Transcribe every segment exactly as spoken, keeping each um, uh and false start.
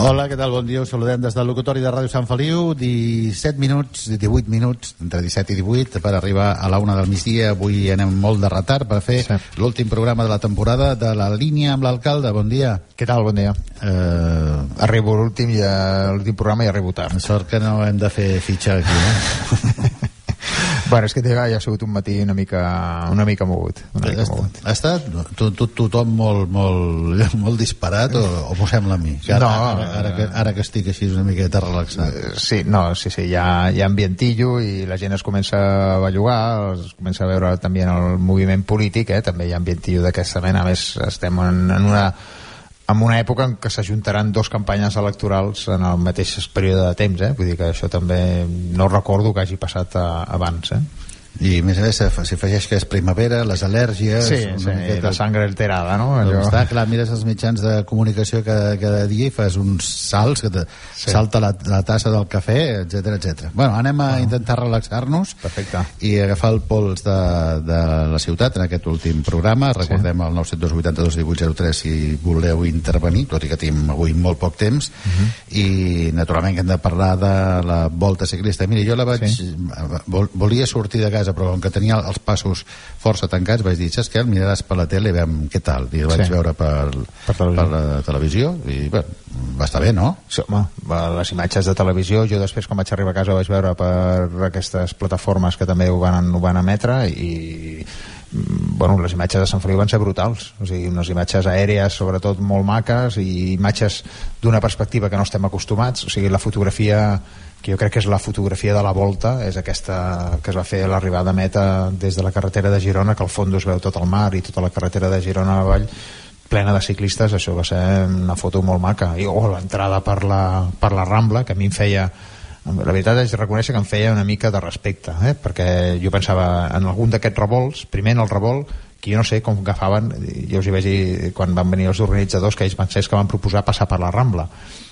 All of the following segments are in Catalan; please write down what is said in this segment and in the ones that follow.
Hola, què tal? Bon dia. Us saludem des del locutori de Ràdio Sant Feliu. disset minuts, divuit minuts, entre disset i divuit, per arribar a la una del migdia. Avui anem molt de retard per fer sí. l'últim programa de la temporada de La Línia amb l'alcalde. Bon dia. Què tal? Bon dia. Uh... Arribo l'últim i l'últim programa i arribo tard. Sort que no hem de fer fitxa aquí, no? Bueno, és que ja ha sigut un matí una mica, una mica mogut. Una mica ha, mogut. ha estat to, to, tothom molt, molt, molt disparat o, o m'ho sembla a mi? Que ara, no, ara, ara, que, ara que estic així una miqueta relaxat. Sí, no, sí, sí, hi ha, hi ha ambientillo i la gent es comença a bellugar, es comença a veure també en el moviment polític, eh? També hi ha ambientillo d'aquesta mena. A més, estem en, en una en una època en què s'ajuntaran dos campanyes electorals en el mateix període de temps, eh? Vull dir que això també no recordo que hagi passat a, abans, eh? I a més a més s'hi afegeix que és primavera, les al·lèrgies, sí, sí, miqueta... la sangre alterada, no? Allò... Està clar, mires els mitjans de comunicació cada, cada dia i fas uns salts que te sí. salta la, la tassa del cafè, etcètera, etcètera. Bueno, anem a oh. intentar relaxar-nos. Perfecte. I agafar el pols de, de la ciutat en aquest últim programa. Recordem sí. el nou set dos vuit dos divuit zero tres si voleu intervenir, tot i que tenim avui molt poc temps. Uh-huh. I naturalment que hem de parlar de la volta ciclista. Mira, jo la vaig... Sí. Vol, volia sortir de casa, però com que tenia els passos força tancats vaig dir, saps què, el miraràs per la tele i veiem què tal, i el vaig sí. veure per, per, per la televisió i bé, va estar bé, no? Sí, home, les imatges de televisió, jo després quan vaig arribar a casa vaig veure per aquestes plataformes que també ho van, ho van emetre i bueno, les imatges de Sant Feliu van ser brutals, o sigui, unes imatges aèries sobretot molt maques i imatges d'una perspectiva que no estem acostumats, o sigui, la fotografia que jo crec que és la fotografia de la volta, és aquesta que es va fer a l'arribada a meta des de la carretera de Girona, que al fons es veu tot el mar i tota la carretera de Girona a vall plena de ciclistes. Això va ser una foto molt maca. I oh, l'entrada per la, per la Rambla, que a mi em feia, la veritat és reconèixer que em feia una mica de respecte, eh? Perquè jo pensava en algun d'aquests revolts, primer en el revolt, que jo no sé com agafaven, jo us hi vaig dir quan van venir els organitzadors que ells van ser que van proposar passar per la Rambla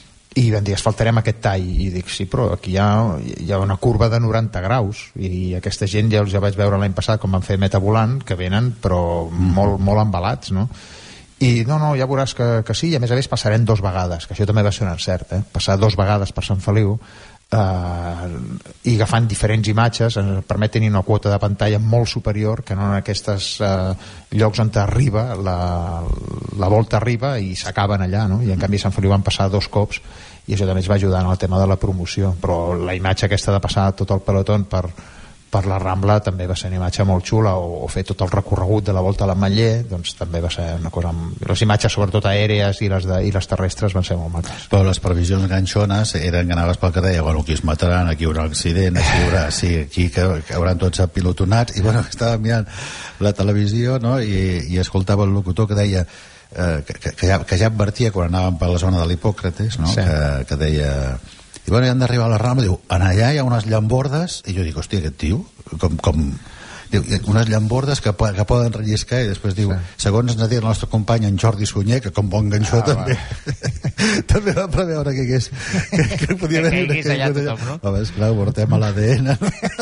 i van dir, asfaltarem aquest tall, i dic, sí, però aquí hi ha, hi ha una curva de noranta graus i aquesta gent ja els ja vaig veure l'any passat quan van fer meta volant, que venen però molt, molt embalats, no? I no, no, ja veuràs que, que sí, i a més a més passarem dos vegades, que això també va ser un encert, eh? Passar dos vegades per Sant Feliu eh, i agafant diferents imatges ens permet tenir una quota de pantalla molt superior que no en aquests eh, llocs on arriba la, la volta arriba i s'acaben allà, no? I en canvi a Sant Feliu van passar dos cops i això també ens va ajudar en el tema de la promoció, però la imatge aquesta de passar tot el pelotón per, per la Rambla també va ser una imatge molt xula, o, o fer tot el recorregut de la volta a l'Ametller, doncs també va ser una cosa amb... les imatges sobretot aèries i les, de, i les terrestres van ser molt maques. Però les previsions ganxones eren que anaves pel que deia, bueno, aquí es mataran, aquí hi haurà un accident, aquí hi haurà, sí, aquí que, que hauran tots apilotonats, i bueno, estava mirant la televisió, no?, i, i escoltava el locutor que deia eh, que, que, ja, que ja advertia quan anàvem per la zona de l'Hipòcrates, no?, sí. que, que deia... I bueno, ja han d'arribar a la Rambla, diu, en allà hi ha unes llambordes, i jo dic, hòstia, aquest tio, com, com... Diu, unes llambordes que, que poden relliscar, i després diu, sí. segons ens ha dit el nostre company en Jordi Sunyer, que com bon ganxó ah, també també va preveure que hagués que, que podia haver que allà tothom, no? Home, esclar, ho portem a l'A D N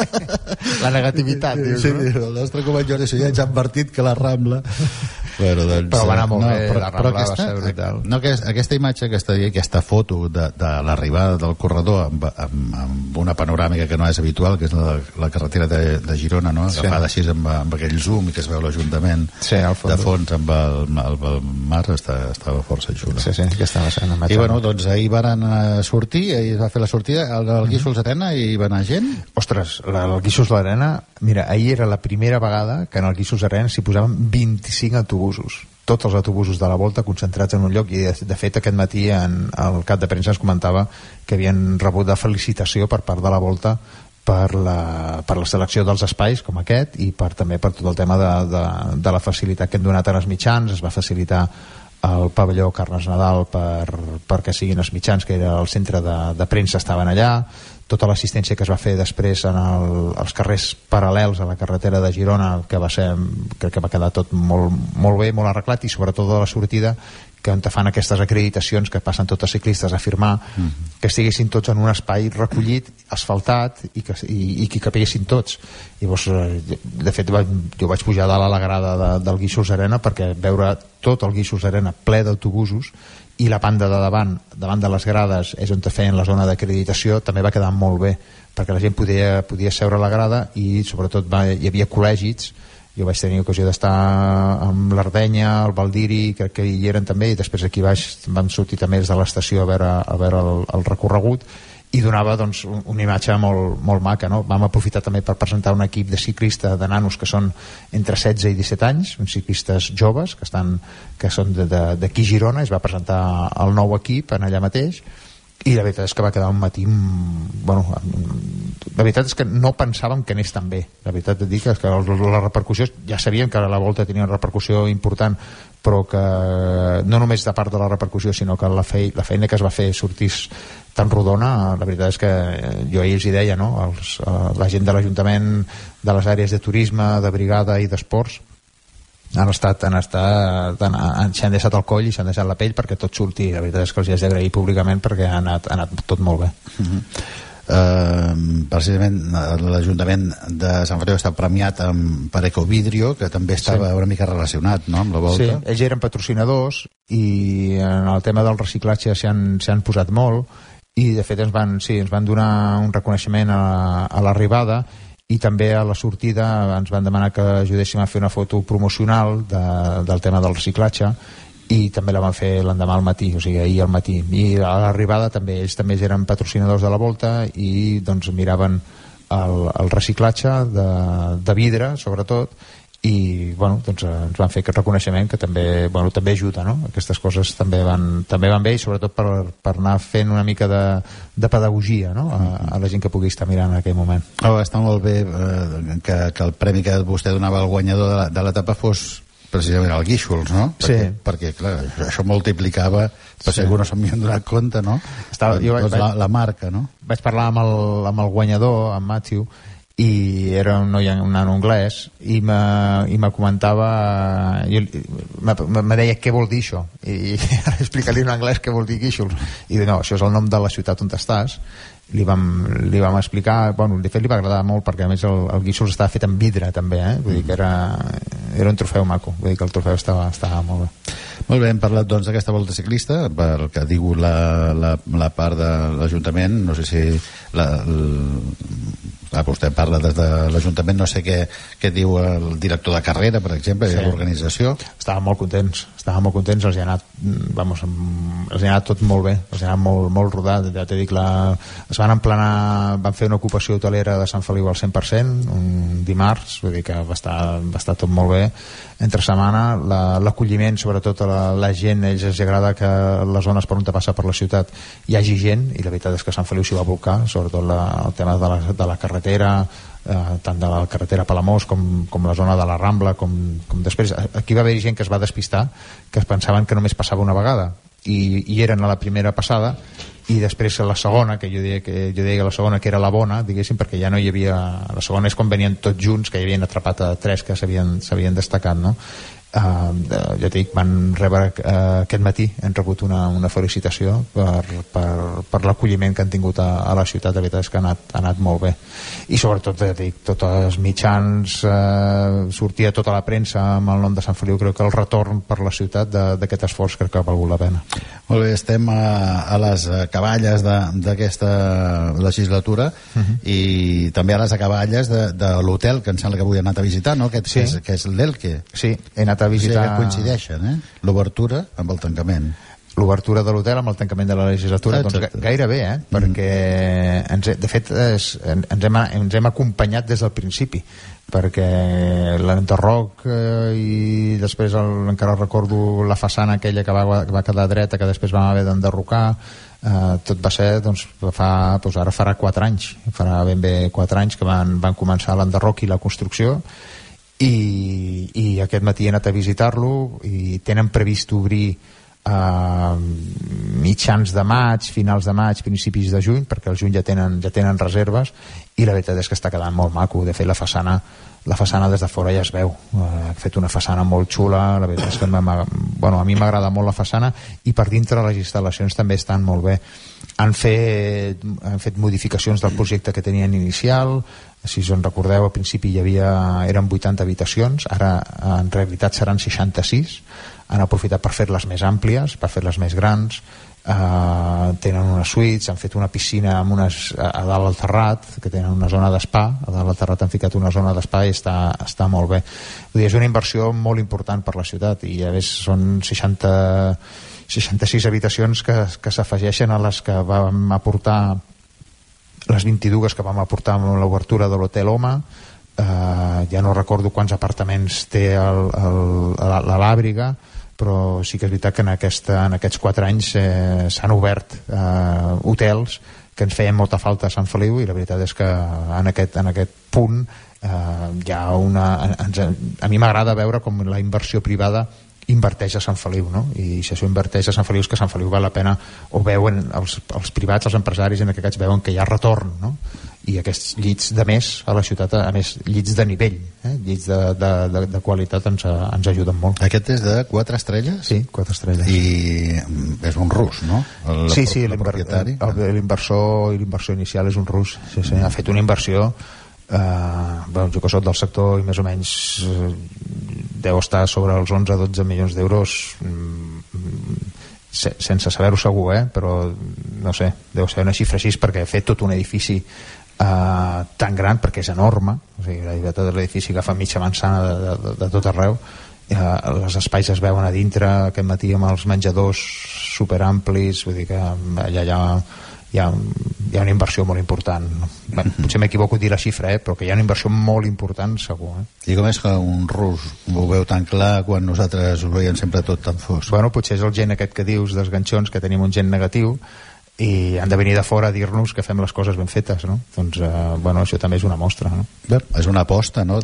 la negativitat, dius, sí, no? Sí, el nostre company Jordi Sunyer ens ha advertit que la Rambla bueno, doncs, però va anar molt no, bé, però, la Rambla però aquesta, va ser brutal. No, que aquesta imatge, aquesta, aquesta foto de, de l'arribada del corredor amb, amb, amb una panoràmica que no és habitual, que és la, la carretera de, de Girona, no? Agafada sí. així amb, amb aquell zoom i que es veu l'Ajuntament sí, de fons amb el, el, el mar, està, estava força xula. Sí, sí, que estava sent I bueno, doncs ahir van sortir, ahir es va fer la sortida, el, el Guíxols Arena, i hi va anar gent. Ostres, la, el Guíxols l'Arena, mira, ahir era la primera vegada que en el Guíxols Arena s'hi posaven vint-i-cinc autobusos, tots els autobusos de la volta concentrats en un lloc, i de, de fet aquest matí en el cap de premsa ens comentava que havien rebut la felicitació per part de la volta per la, per la selecció dels espais com aquest, i per, també per tot el tema de, de, de la facilitat que hem donat als mitjans. Es va facilitar el pavelló Carles Nadal per, perquè siguin els mitjans, que era el centre de, de premsa, estaven allà, tota l'assistència que es va fer després en el, els carrers paral·lels a la carretera de Girona, que va ser, crec que va quedar tot molt, molt bé, molt arreglat, i sobretot a la sortida, que on te fan aquestes acreditacions que passen tots els ciclistes a firmar, mm-hmm. que estiguessin tots en un espai recollit, asfaltat, i que, i, i que capiguessin tots. Llavors, de fet, jo vaig pujar dalt a la grada de, del Guíxols Arena perquè veure tot el Guíxols Arena ple d'autobusos, i la banda de davant, davant de les grades, és on te feien la zona d'acreditació, també va quedar molt bé, perquè la gent podia, podia seure a la grada, i sobretot va, hi havia col·legis. Jo vaig tenir ocasió d'estar amb l'Ardenya, el Valdiri, crec que hi eren també, i després aquí baix vam sortir també des de l'estació a veure, a veure el, el recorregut, i donava doncs, una imatge molt, molt maca, no? Vam aprofitar també per presentar un equip de ciclista de nanos que són entre setze i disset anys, uns ciclistes joves que, estan, que són d'aquí Girona. Es va presentar el nou equip en allà mateix, i la veritat és que va quedar un matí, bueno, la veritat és que no pensàvem que anés tan bé. La veritat et dic que la repercussió, ja sabíem que la Volta tenia una repercussió important, però que no només de part de la repercussió, sinó que la, fei, la feina que es va fer sortís tan rodona. La veritat és que jo ahir els hi deia, no? Els, la gent de l'Ajuntament, de les àrees de turisme, de brigada i d'esports, han estat, han estat han, s'han deixat el coll i s'han deixat la pell perquè tot surti. La veritat és que els hi has d'agrair públicament perquè ha anat, ha anat tot molt bé. Uh-huh. Uh, precisament l'Ajuntament de Sant Feliu està premiat amb, per Ecovidrio, que també estava sí. una mica relacionat, no?, amb la Volta. Sí, ells eren patrocinadors i en el tema del reciclatge s'hi han, s'hi han posat molt, i de fet ens van, sí, ens van donar un reconeixement a, a l'arribada, i també a la sortida ens van demanar que ajudéssim a fer una foto promocional de, del tema del reciclatge, i també la van fer l'endemà al matí, o sigui, ahir al matí. I a l'arribada també, ells també eren patrocinadors de la Volta, i doncs miraven el, el reciclatge de, de vidre, sobretot, i bueno, doncs ens van fer aquest reconeixement que també, bueno, també ajuda, no? Aquestes coses també van, també van bé, i sobretot per, per anar fent una mica de, de pedagogia, no? a, a la gent que pugui estar mirant en aquell moment. Oh, està molt bé eh, que, que el premi que vostè donava al guanyador de, de l'etapa fos precisament el Guíxols, no? Perquè, sí. perquè clar, això multiplicava, per si sí. algú no se'n havien donat compte, no? Estava, jo vaig, la, la marca, no? Vaig parlar amb el, amb el guanyador, amb Matthew, i era un noi, un nano anglès, i me, i me comentava, i me, me deia què vol dir això, i ara explica-li en anglès què vol dir Guíxols, i diu, no, això és el nom de la ciutat on estàs. Li vam, li vam explicar, bueno, de fet li va agradar molt perquè a més el, el Guíxols estava fet amb vidre també, eh? Vull dir que era, era un trofeu maco, vull dir que el trofeu estava, estava molt bé. Molt bé, hem parlat doncs d'aquesta Volta Ciclista, per que diu la, la, la part de l'Ajuntament, no sé si la, la, vostè parla des de l'Ajuntament, no sé què, què diu el director de carrera, per exemple, sí. l'organització. Estàvem molt contents, estàvem molt contents, els hi ha anat, vamos, els hi ha anat tot molt bé, els hi ha anat molt, molt rodat, ja t'he dit, la, es van emplenar, van fer una ocupació hotelera de Sant Feliu al cent per cent, un dimarts, vull dir que va estar, va estar tot molt bé. Entre setmana, l'acolliment, la, sobretot a la, la gent, ells els agrada que les zones per on te passa per la ciutat hi hagi gent, i la veritat és que Sant Feliu s'hi va volcar, sobretot la, el tema de la, de la carretera, eh, tant de la carretera Palamós com, com la zona de la Rambla, com, com després, aquí va haver-hi gent que es va despistar, que es pensaven que només passava una vegada, i, i eren a la primera passada, i després a la segona, que jo deia que jo deia la segona que era la bona, diguéssim, perquè ja no hi havia, la segona és quan venien tots junts, que hi havien atrapat a tres que s'havien destacat, no? Uh, ja et dic, van rebre uh, aquest matí, hem rebut una, una felicitació per, per, per l'acolliment que han tingut a, a la ciutat. La veritat és que ha anat, ha anat molt bé, i sobretot ja et dic, tots els mitjans, uh, sortia tota la premsa amb el nom de Sant Feliu. Crec que el retorn per la ciutat d'aquest esforç crec que ha valgut la pena. Molt bé, estem a, a les acaballes d'aquesta legislatura, uh-huh. i també a les acaballes de, de l'hotel que em sembla que avui he anat a visitar, no? Aquest, sí. que, és, que és l'Elke. Sí, he anat a visitar... O sigui que coincideixen, eh? L'obertura amb el tancament. L'obertura de l'hotel amb el tancament de la legislatura. Ah, doncs gairebé, eh? Mm. Perquè ens, de fet és, ens, hem, ens hem acompanyat des del principi, perquè l'enderroc eh, i després el, encara recordo la façana aquella que va, que va quedar dreta, que després vam haver d'enderrocar, eh, tot va ser, doncs, fa, doncs ara farà quatre anys, farà ben bé quatre anys que van, van començar l'enderroc i la construcció, i, i aquest matí he anat a visitar-lo, i tenen previst obrir a mitjans de maig, finals de maig, principis de juny, perquè al juny ja tenen, ja tenen reserves, i la veritat és que està quedant molt maco. De fet, la façana la façana des de fora ja es veu. Ha fet una façana molt xula, la veritat és que bueno, a mi m'agrada molt la façana, i per dintre les instal·lacions també estan molt bé. Han fet, han fet modificacions del projecte que tenien inicial. Si us en recordeu, al principi hi havia, eren vuitanta habitacions, ara en realitat seran seixanta-sis. Han aprofitat per fer-les més àmplies, per fer-les més grans. Uh, tenen unes suites, han fet una piscina amb unes, a, a dalt al terrat, que tenen una zona d'espa, a dalt al terrat han ficat una zona d'espa i està, està molt bé. Vull dir, és una inversió molt important per la ciutat, i a més són seixanta, seixanta-sis habitacions que, que s'afegeixen a les que vam aportar, les vint-i-dues que vam aportar amb l'obertura de l'Hotel Home. Uh, ja no recordo quants apartaments té el, el, la, la Làbriga, però sí que és veritat que en, aquesta, en aquests quatre anys eh, s'han obert eh, hotels que ens feien molta falta a Sant Feliu, i la veritat és que en aquest, en aquest punt eh, hi ha una... Ens, a mi m'agrada veure com la inversió privada inverteix a Sant Feliu, no? I si això inverteix a Sant Feliu és que Sant Feliu val la pena, o veuen els, els privats, els empresaris en aquests veuen que hi ha retorn, no? I aquests llits de més a la ciutat, a més llits de nivell, eh? llits de, de, de, de qualitat ens, ens ajuden molt. Aquest és de quatre estrelles? Sí, quatre estrelles. I és un rus, no? El, sí, sí, l'inversor i l'inversió inicial és un rus. Sí, sí, ha fet una inversió, eh, bueno, jo que soc del sector, i més o menys eh, deu estar sobre els onze a dotze milions d'euros, mm, sense saber-ho segur, eh? Però no sé, deu ser una xifra així, perquè ha fet tot un edifici Uh, tan gran, perquè és enorme, o sigui, la veritat de l'edifici agafa mitja manzana de, de, de, de tot arreu. Uh, els espais es veuen a dintre, aquest matí amb els menjadors superamplis, vull dir que allà hi ha, hi ha, hi ha una inversió molt important. Bé, potser m'equivoco dir la xifra, eh? Però que hi ha una inversió molt important, segur. Eh? I com és que un rus ho veu tan clar quan nosaltres ho veiem sempre tot tan fos? Bueno, potser és el gent aquest que dius dels ganxons, que tenim un gent negatiu, i han de venir de fora a dir-nos que fem les coses ben fetes, no? Doncs, eh, bueno, això també és una mostra, no? Bé, és una aposta, no?,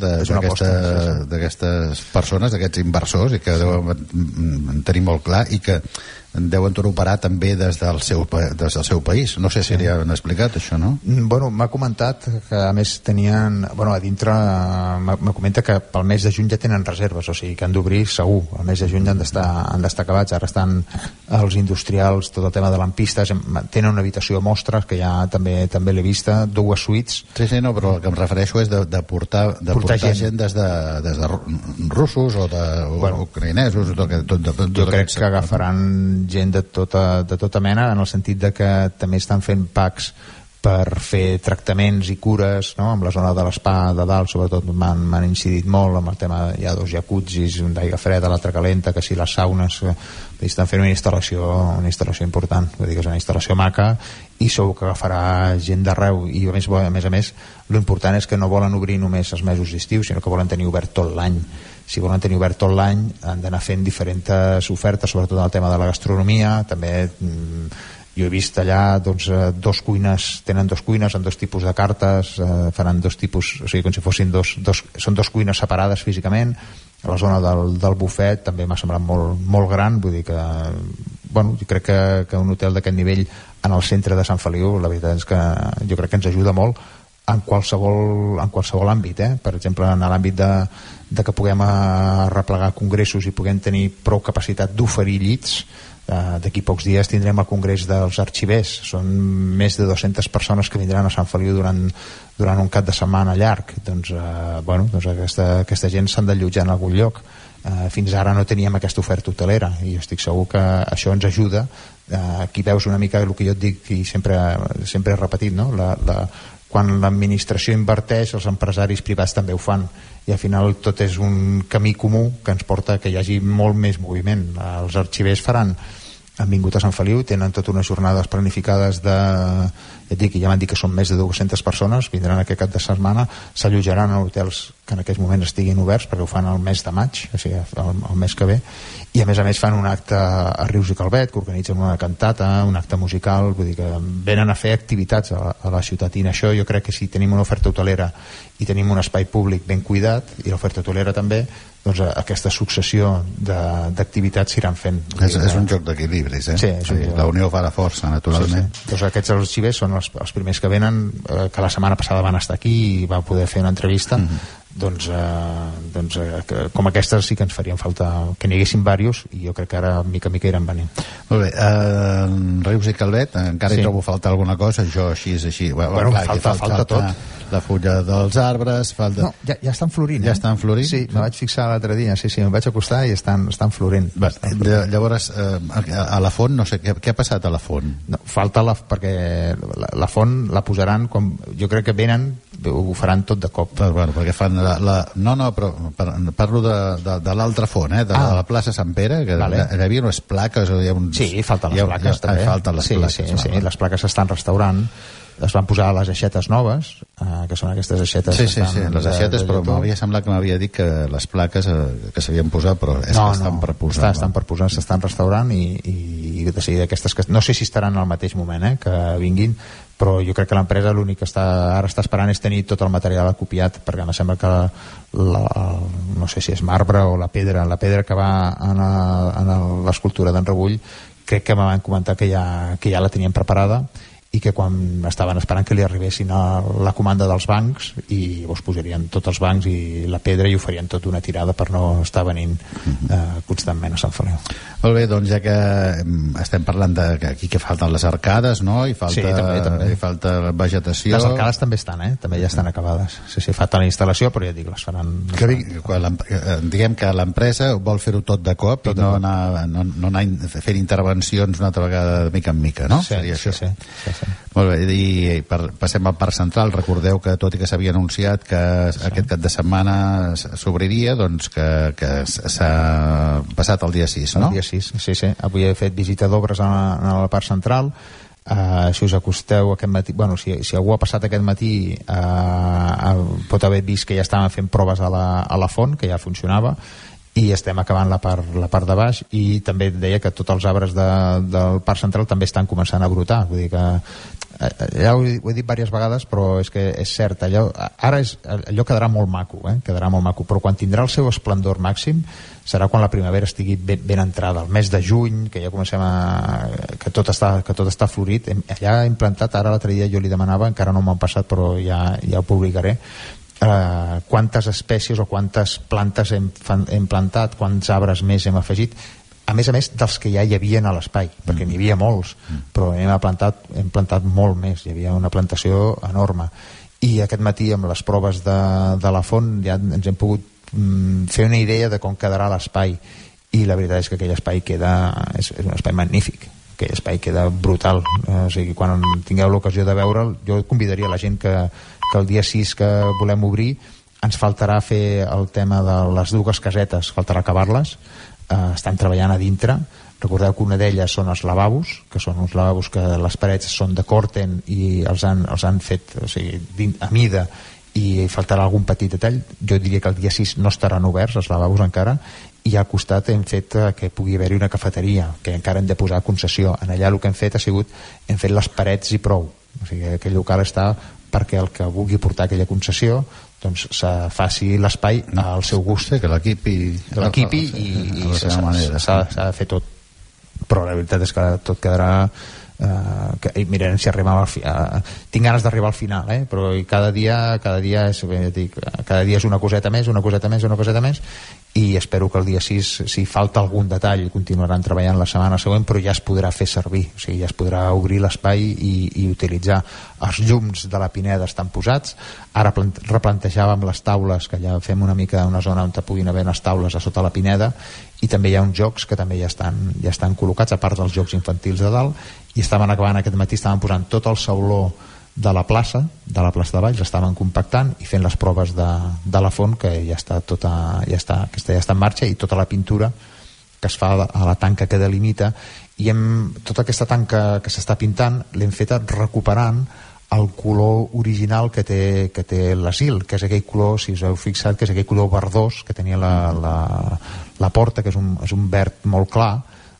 d'aquestes sí, sí. persones, d'aquests inversors, i que sí. deuen tenir molt clar, i que deuen operar també des del seu, des del seu país. No sé si sí. li han explicat això, no? Bueno, m'ha comentat que a més tenien, bueno, a dintre m'ha comenta que pel mes de juny ja tenen reserves, o sigui que han d'obrir segur, el mes de juny han d'estar han d'estar acabats. Ara estan els industrials, tot el tema de lampistes, tenen una habitació a mostres que ja també també l'he vista, dues suites. Sí, sí, no, però el que em refereixo és de, de portar, de portar, portar gent. gent des de, des de russos o de bueno, ucraïnesos, tot, tot, tot, tot, jo crec que agafaran gent de tota, de tota mena, en el sentit de que també estan fent packs per fer tractaments i cures, no? Amb la zona de l'espa de dalt sobretot m'han incidit molt amb el tema, hi ha dos jacuzzis, un d'aigua freda, l'altre calenta, que si les saunes, eh, estan fent una instal·lació una instal·lació important, vull dir que és una instal·lació maca, i segur que agafarà gent d'arreu, i a més, a més a més l'important és que no volen obrir només els mesos d'estiu, sinó que volen tenir obert tot l'any. Si volen tenir obert tot l'any han d'anar fent diferents ofertes, sobretot el tema de la gastronomia. També mm, jo he vist allà doncs, dos cuines, tenen dos cuines amb dos tipus de cartes, eh, faran dos tipus, o sigui, com si fossin dos, dos, són dos cuines separades físicament. A la zona del, del bufet també m'ha semblat molt, molt gran, vull dir que bueno, jo crec que, que un hotel d'aquest nivell en el centre de Sant Feliu, la veritat és que jo crec que ens ajuda molt en qualsevol, en qualsevol àmbit, eh? Per exemple, en l'àmbit de, de que puguem arreplegar congressos i puguem tenir prou capacitat d'oferir llits. Uh, d'aquí pocs dies tindrem el congrés dels arxivers, són més de dues-centes persones que vindran a Sant Feliu durant, durant un cap de setmana llarg. Doncs, uh, bueno, doncs aquesta, aquesta gent s'han d'allotjar en algun lloc. Uh, fins ara no teníem aquesta oferta hotelera, i jo estic segur que això ens ajuda. Uh, aquí veus una mica el que jo et dic i sempre, sempre he repetit, no? la, la, quan l'administració inverteix, els empresaris privats també ho fan, i al final tot és un camí comú que ens porta que hi hagi molt més moviment. Els arxivers faran, han vingut a Sant Feliu, tenen totes unes jornades planificades de, ja et dic, ja m'han dit que són més de dues-centes persones, vindran aquest cap de setmana, s'allotjaran en hotels que en aquests moments estiguin oberts, perquè ho fan el mes de maig, o sigui, el, el mes que ve, i a més a més fan un acte a Rius i Calvet, que organitzen una cantata, un acte musical, vull dir que venen a fer activitats a, a la ciutat, i en això jo crec que si tenim una oferta hotelera i tenim un espai públic ben cuidat, i l'oferta hotelera també, doncs aquesta successió d'activitats s'iran fent. És, és un joc d'equilibris, eh? Sí, és un sí, joc. La unió fa la força, naturalment. Sí, sí. Doncs aquests arxivers són els, els primers que venen, eh, que la setmana passada van estar aquí i van poder fer una entrevista. Mm-hmm. Doncs, eh, doncs eh, que, com aquestes sí que ens farien falta que n'hi haguessin diversos, i jo crec que ara mica mica iran venint. Molt bé, eh, Rius i Calvet, encara sí. Hi trobo falta alguna cosa, això així és així. Bueno, bueno, clar, falta, falta, falta tot. La fulla dels arbres, falta... No, ja, ja estan florint. Ja eh? estan florint? Sí, me vaig fixar l'altre dia, sí, sí, em vaig acostar i estan, estan florint. Va, estan florint. Llavors, eh, a la font, no sé, què, què ha passat a la font? No, falta la... perquè la, la font la posaran com... Jo crec que venen, ho faran tot de cop. Però, bueno, perquè fan la, la... No, no, però parlo de, de, de l'altra font, eh? De, ah. de la plaça Sant Pere, que vale. Hi havia unes plaques... Hi ha uns... Sí, falten les ha, plaques, ha, també. Falten les sí, plaques. Sí, sí, sí, les plaques s'estan restaurant. Es van posar les aixetes noves, eh, que són aquestes aixetes... Sí, sí, sí, les aixetes, però m'havia semblat que m'havia dit que les plaques eh, que s'havien posat, però és no, que estan no, per posar. Està, estan per posar, s'estan restaurant i, i, i de seguida aquestes... Que, no sé si estaran al mateix moment eh, que vinguin, però jo crec que l'empresa l'únic que està, ara està esperant és tenir tot el material acopiat, perquè em sembla que la, la, no sé si és marbre o la pedra, la pedra que va en l'escultura d'en Rebull, crec que me van comentar que ja, que ja la tenien preparada, i que quan estaven esperant que li arribessin a la comanda dels bancs i llavors posarien tots els bancs i la pedra i ho farien tot una tirada per no estar venint eh, constantment a Sant Feliu. Molt bé, doncs ja que estem parlant de que aquí que falten les arcades, no? I falta, sí, també, també. I falta vegetació. Les arcades també estan, eh? També ja estan acabades. Sí, sí, falta la instal·lació, però ja dic, les faran... Que dic, quan diguem que l'empresa vol fer-ho tot de cop tot i no, anar, no, no anar fent intervencions una altra vegada de mica en mica, no? Sí, Seria sí, això. sí, sí, sí. Molt bé, i per, passem al Parc Central. Recordeu que tot i que s'havia anunciat que sí. aquest cap de setmana s'obriria, doncs que, que s'ha passat el dia sis, no? El dia sis, sí, sí. Avui he fet visita d'obres al Parc Central. Uh, si us acosteu aquest matí, bueno, si, si algú ha passat aquest matí uh, uh, pot haver vist que ja estaven fent proves a la, a la font, que ja funcionava, i estem acabant la part, la part de baix, i també deia que tots els arbres de, del Parc Central també estan començant a brotar, vull dir que ja ho, ho he dit diverses vegades, però és que és cert, allò, ara és, allò quedarà molt maco, eh? quedarà molt maco, però quan tindrà el seu esplendor màxim serà quan la primavera estigui ben, ben entrada, el mes de juny, que ja comencem a... que tot està, que tot està florit. Allà he implantat, ara l'altre dia jo li demanava, encara no m'han passat, però ja, ja ho publicaré, Uh, quantes espècies o quantes plantes hem, hem plantat, quants arbres més hem afegit, a més a més dels que ja hi havia a l'espai, perquè n'hi havia molts, però hem plantat, hem plantat molt més, hi havia una plantació enorme, i aquest matí amb les proves de, de la font ja ens hem pogut mm, fer una idea de com quedarà l'espai, i la veritat és que aquell espai queda, és, és un espai magnífic, aquell espai queda brutal, eh, o sigui, quan tingueu l'ocasió de veure'l, jo convidaria la gent que que el dia sis que volem obrir ens faltarà fer el tema de les dues casetes, faltarà acabar-les, eh, estan treballant a dintre. Recordeu que una d'elles són els lavabos, que són uns lavabos que les parets són de còrten i els han, els han fet, o sigui, a mida, i faltarà algun petit detall. Jo diria que el dia sis no estaran oberts els lavabos encara, i al costat hem fet que pugui haver-hi una cafeteria, que encara hem de posar a concessió. En allà el que hem fet ha sigut, hem fet les parets i prou, o sigui, aquell local està perquè el que vulgui portar aquella concessió doncs se faci l'espai al seu gust, sí, que l'equipi l'equipi i, i s'ha de fer tot, però la veritat és que tot quedarà Uh, que, i mirarem si arribem al final. Uh, tinc ganes d'arribar al final, eh? Però cada dia cada dia és, dic, cada dia és una coseta més, una coseta més, una coseta més, i espero que el dia sis, si falta algun detall, continuaran treballant la setmana següent, però ja es podrà fer servir, o sigui, ja es podrà obrir l'espai i, i utilitzar. Els llums de la Pineda estan posats, ara replantejàvem les taules, que ja fem una mica una zona on puguin haver les taules a sota la Pineda, i també hi ha uns jocs que també ja estan, ja estan col·locats, a part dels jocs infantils de dalt, i estaven acabant aquest matí, estaven posant tot el sauló de la plaça, de la plaça de Valls, estaven compactant i fent les proves de, de la font, que ja està tota, ja està, que ja està en marxa, i tota la pintura que es fa a la tanca que delimita, i hem, tota aquesta tanca que s'està pintant l'hem feta recuperant el color original que té, que té l'asil, que és aquell color, si us heu fixat, que és aquell color verdós que tenia la, la, la porta, que és un, és un verd molt clar,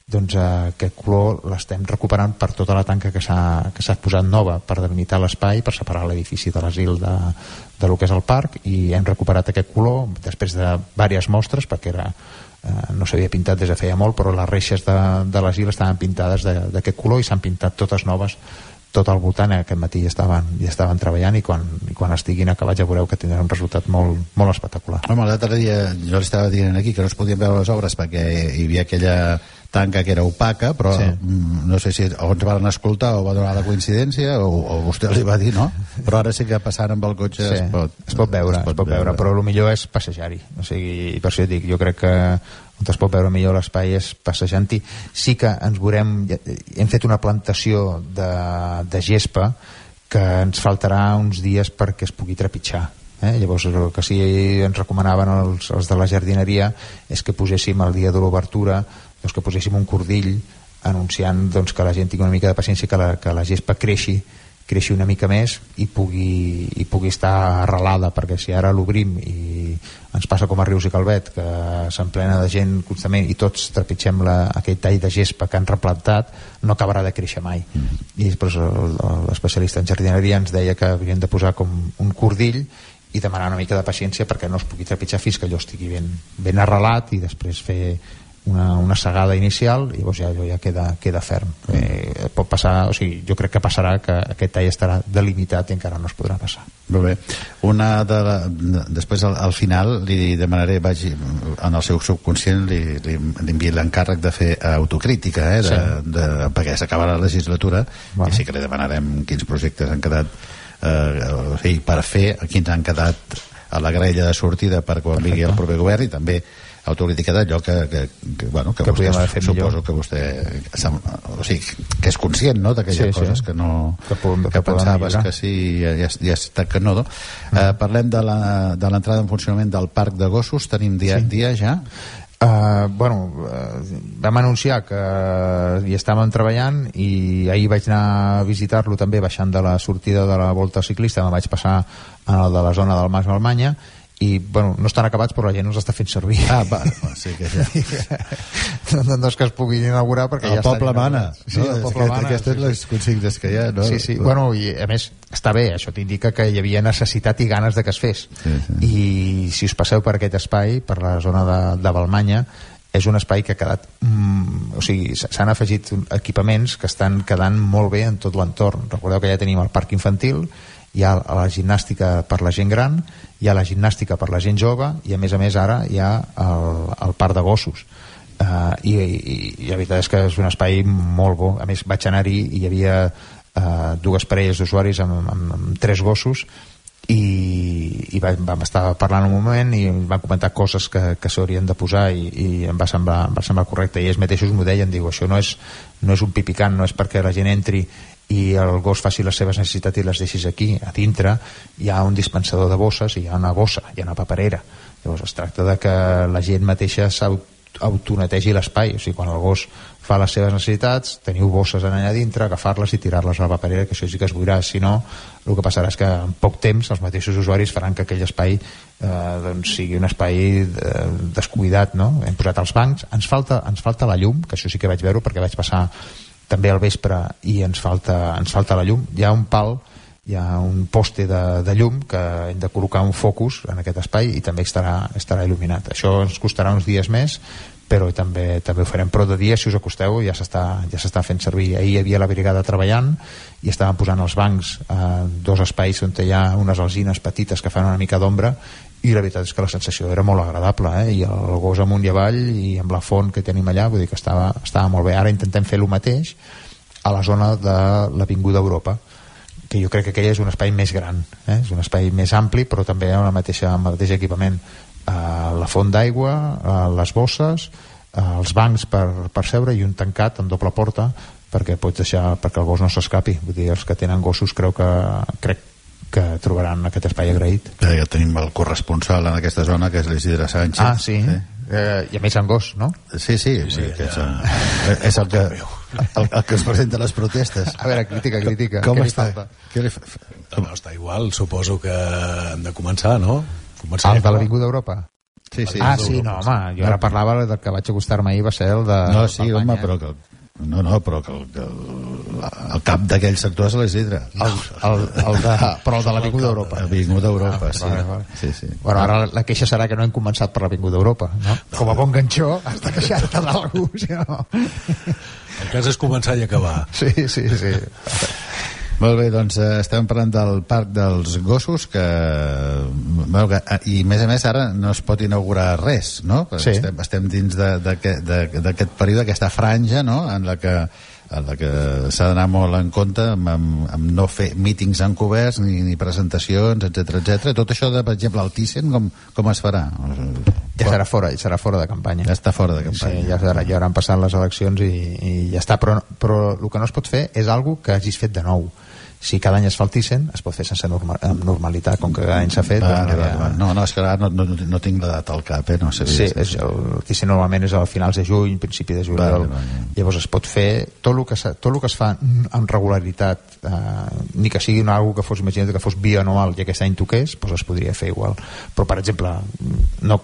doncs eh, aquest color l'estem recuperant per tota la tanca que s'ha, que s'ha posat nova per delimitar l'espai, per separar l'edifici de l'asil de, de lo que és el parc, i hem recuperat aquest color després de diverses mostres, perquè era, eh, no s'havia pintat des de feia molt, però les reixes de, de l'asil estaven pintades d'aquest color i s'han pintat totes noves tot al voltant. Aquest matí ja estaven, ja estaven treballant, i quan, i quan estiguin acabats ja veureu que tindrà un resultat molt, molt espectacular. Home, l'altre dia jo li estava dient aquí que no es podien veure les obres perquè hi havia aquella tanca que era opaca, però sí. no sé si o ens van escoltar o va donar la coincidència o, o vostè li va dir, no? Però ara sí que passant amb el cotxe sí. es, pot, es pot veure, es pot, es pot veure, veure, però el millor és passejar-hi, o sigui, per això dic, jo crec que on es pot veure millor l'espai és passejant-hi. Sí que ens veurem, hem fet una plantació de, de gespa que ens faltarà uns dies perquè es pugui trepitjar. Eh? Llavors el que sí ens recomanaven els, els de la jardineria és que poséssim el dia de l'obertura, doncs que poséssim un cordill anunciant doncs, que la gent tingui una mica de paciència, que la, que la gespa creixi creixi una mica més i pugui, i pugui estar arrelada, perquè si ara l'obrim i ens passa com a Rius i Calvet, que s'emplena de gent constantment i tots trepitgem la, aquell tall de gespa que han replantat, no acabarà de créixer mai. Mm. I després l'especialista en jardineria ens deia que havien de posar com un cordill i demanar una mica de paciència perquè no es pugui trepitjar fins que allò estigui ben, ben arrelat, i després fer una, una segada inicial, i llavors ja, ja queda, queda ferm. Eh, pot passar, o sigui, jo crec que passarà que aquest tall estarà delimitat i encara no es podrà passar. Molt bé. Una de la, després al, al final li demanaré, vagi en el seu subconscient li, li, li enviï l'encàrrec de fer autocrítica, eh, de, sí. de, perquè s'acaba la legislatura, vale. I sí que li demanarem quins projectes han quedat eh, o sigui, per fer, quins han quedat a la graella de sortida per quan vingui el proper govern, i també autocrítica d'allò que, que, que, bueno, que, que vostè suposo millor. Que vostè o sigui, que és conscient, no?, d'aquelles sí, coses sí. que no que, podem, que, que pensaves que sí, ja, ja està que no, no? Mm. Uh, parlem de l'entrada en funcionament del parc de gossos. Tenim dia, sí. dia ja? Uh, bueno, uh, vam anunciar que hi estàvem treballant, i ahir vaig anar a visitar-lo també baixant de la sortida de la volta ciclista. Me vaig passar a la de la zona del Mas Malmanya, i bueno, no estan acabats però la gent no els està fent servir. Ah, va, no, sí que ja. no, no és que es puguin inaugurar perquè el ja poble mana. Sí, no? el poble mana. Aquestes són sí, les consignes que hi ha, no? Sí, sí. Bueno, i a més està bé, això t'indica que hi havia necessitat i ganes de que es fes. Sí, sí. I si us passeu per aquest espai, per la zona de, de Balmanya, és un espai que ha quedat mm, o sigui, s'han afegit equipaments que estan quedant molt bé en tot l'entorn. Recordeu que ja tenim el parc infantil, hi ha la gimnàstica per la gent gran, hi ha la gimnàstica per la gent jove, i a més a més ara hi ha el, el parc de gossos. Uh, i, i, i la veritat és que és un espai molt bo. A més vaig anar-hi i hi havia uh, dues parelles d'usuaris amb, amb, amb tres gossos, i, i vam estar parlant un moment i van comentar coses que, que s'haurien de posar, i, i em va semblar, em va semblar correcte, i ells mateixos m'ho deien, diu, això no és, no és un pipicant, no és perquè la gent entri i el gos faci les seves necessitats i les deixis aquí. A dintre hi ha un dispensador de bosses, i hi ha una bossa, hi ha una paperera. Llavors es tracta de que la gent mateixa s'autonetegi l'espai, o sigui, quan el gos fa les seves necessitats, teniu bosses allà dintre, agafar-les i tirar-les a la paperera, que això sí que es veurà. Si no, el que passarà és que en poc temps els mateixos usuaris faran que aquell espai eh, doncs sigui un espai eh, descuidat, no? Hem posat els bancs, ens falta, ens falta la llum, que això sí que vaig veure perquè vaig passar també al vespre i ens falta, ens falta la llum. Hi ha un pal, hi ha un poste de, de llum que hem de col·locar un focus en aquest espai i també estarà, estarà il·luminat. Això ens costarà uns dies més, però també, també ho farem. Però de dia, si us acosteu, ja s'està ja s'està fent servir. Ahir hi havia la brigada treballant i estaven posant els bancs a dos espais on hi ha unes alzines petites que fan una mica d'ombra, i la veritat és que la sensació era molt agradable, eh? I el gos amunt i avall i amb la font que tenim allà, vull dir que estava, estava molt bé. Ara intentem fer el mateix a la zona de l'Avinguda Europa, que jo crec que aquell és un espai més gran, eh? És un espai més ampli, però també amb, la mateixa, amb el mateix equipament, eh, la font d'aigua, eh, les bosses, eh, els bancs per, per seure, i un tancat amb doble porta perquè pots deixar, perquè el gos no s'escapi. Vull dir, els que tenen gossos creu que crec que trobaran aquest espai agraït. Ja tenim el corresponsal en aquesta zona, que és l'Isidre Sánchez. Ah, sí? sí. Eh, I a més en gos, no? Sí, sí, sí, sí que ja... és, és el que el, el que es presenta a les protestes. A veure, crítica, crítica. Com està? Què li... No, no, està igual, suposo que hem de començar, no? Començar el de l'Avinguda Europa? Sí, sí. Ah, sí, no, home, jo ara parlava del que vaig acostar-me ahir, va ser el de... No, sí, home, però que... No, no, però que el, que el, el cap d'aquell sector és l'Isidre. El, el, el de, però el de l'Avinguda Europa. L'Avinguda Europa, ah, sí. Vale, vale. sí, sí. Bueno, ara la queixa serà que no hem començat per l'Avinguda Europa, no? Com a bon ganxó, has de queixar-te d'algú, si no... El cas és començar i acabar. Sí, sí, sí. Molt bé, doncs eh, estem parlant del Parc dels Gossos, que, bueno, que i a més a més ara no es pot inaugurar res, no? Sí. Estem, estem dins d'aquest període, aquesta franja, no?, en la que en la que s'ha d'anar molt en compte amb, amb, amb no fer mítings encoberts ni, ni presentacions, etc etc. Tot això de, per exemple, el Thyssen, com, com es farà? Ja serà fora, ja serà fora de campanya. Ja està fora de campanya. Sí, ja, serà, ja hauran passat les eleccions i, i ja està, però, però el que no es pot fer és algo que hagis fet de nou. Si cada any es fa el Thyssen, es pot fer sense norma, amb normalitat, com que cada any s'ha fet. Va, doncs, va, ja... va. No, no, és que ara no, no, no tinc la data al cap, eh? No sé. Sí, és, el Thyssen normalment és a finals de juny, principi de juliol. Va, va, va. Llavors es pot fer tot el que, tot el que es fa amb regularitat, eh, ni que sigui una cosa que fos, imagina't que fos bianual i aquest any toqués, doncs es podria fer igual. Però, per exemple, no,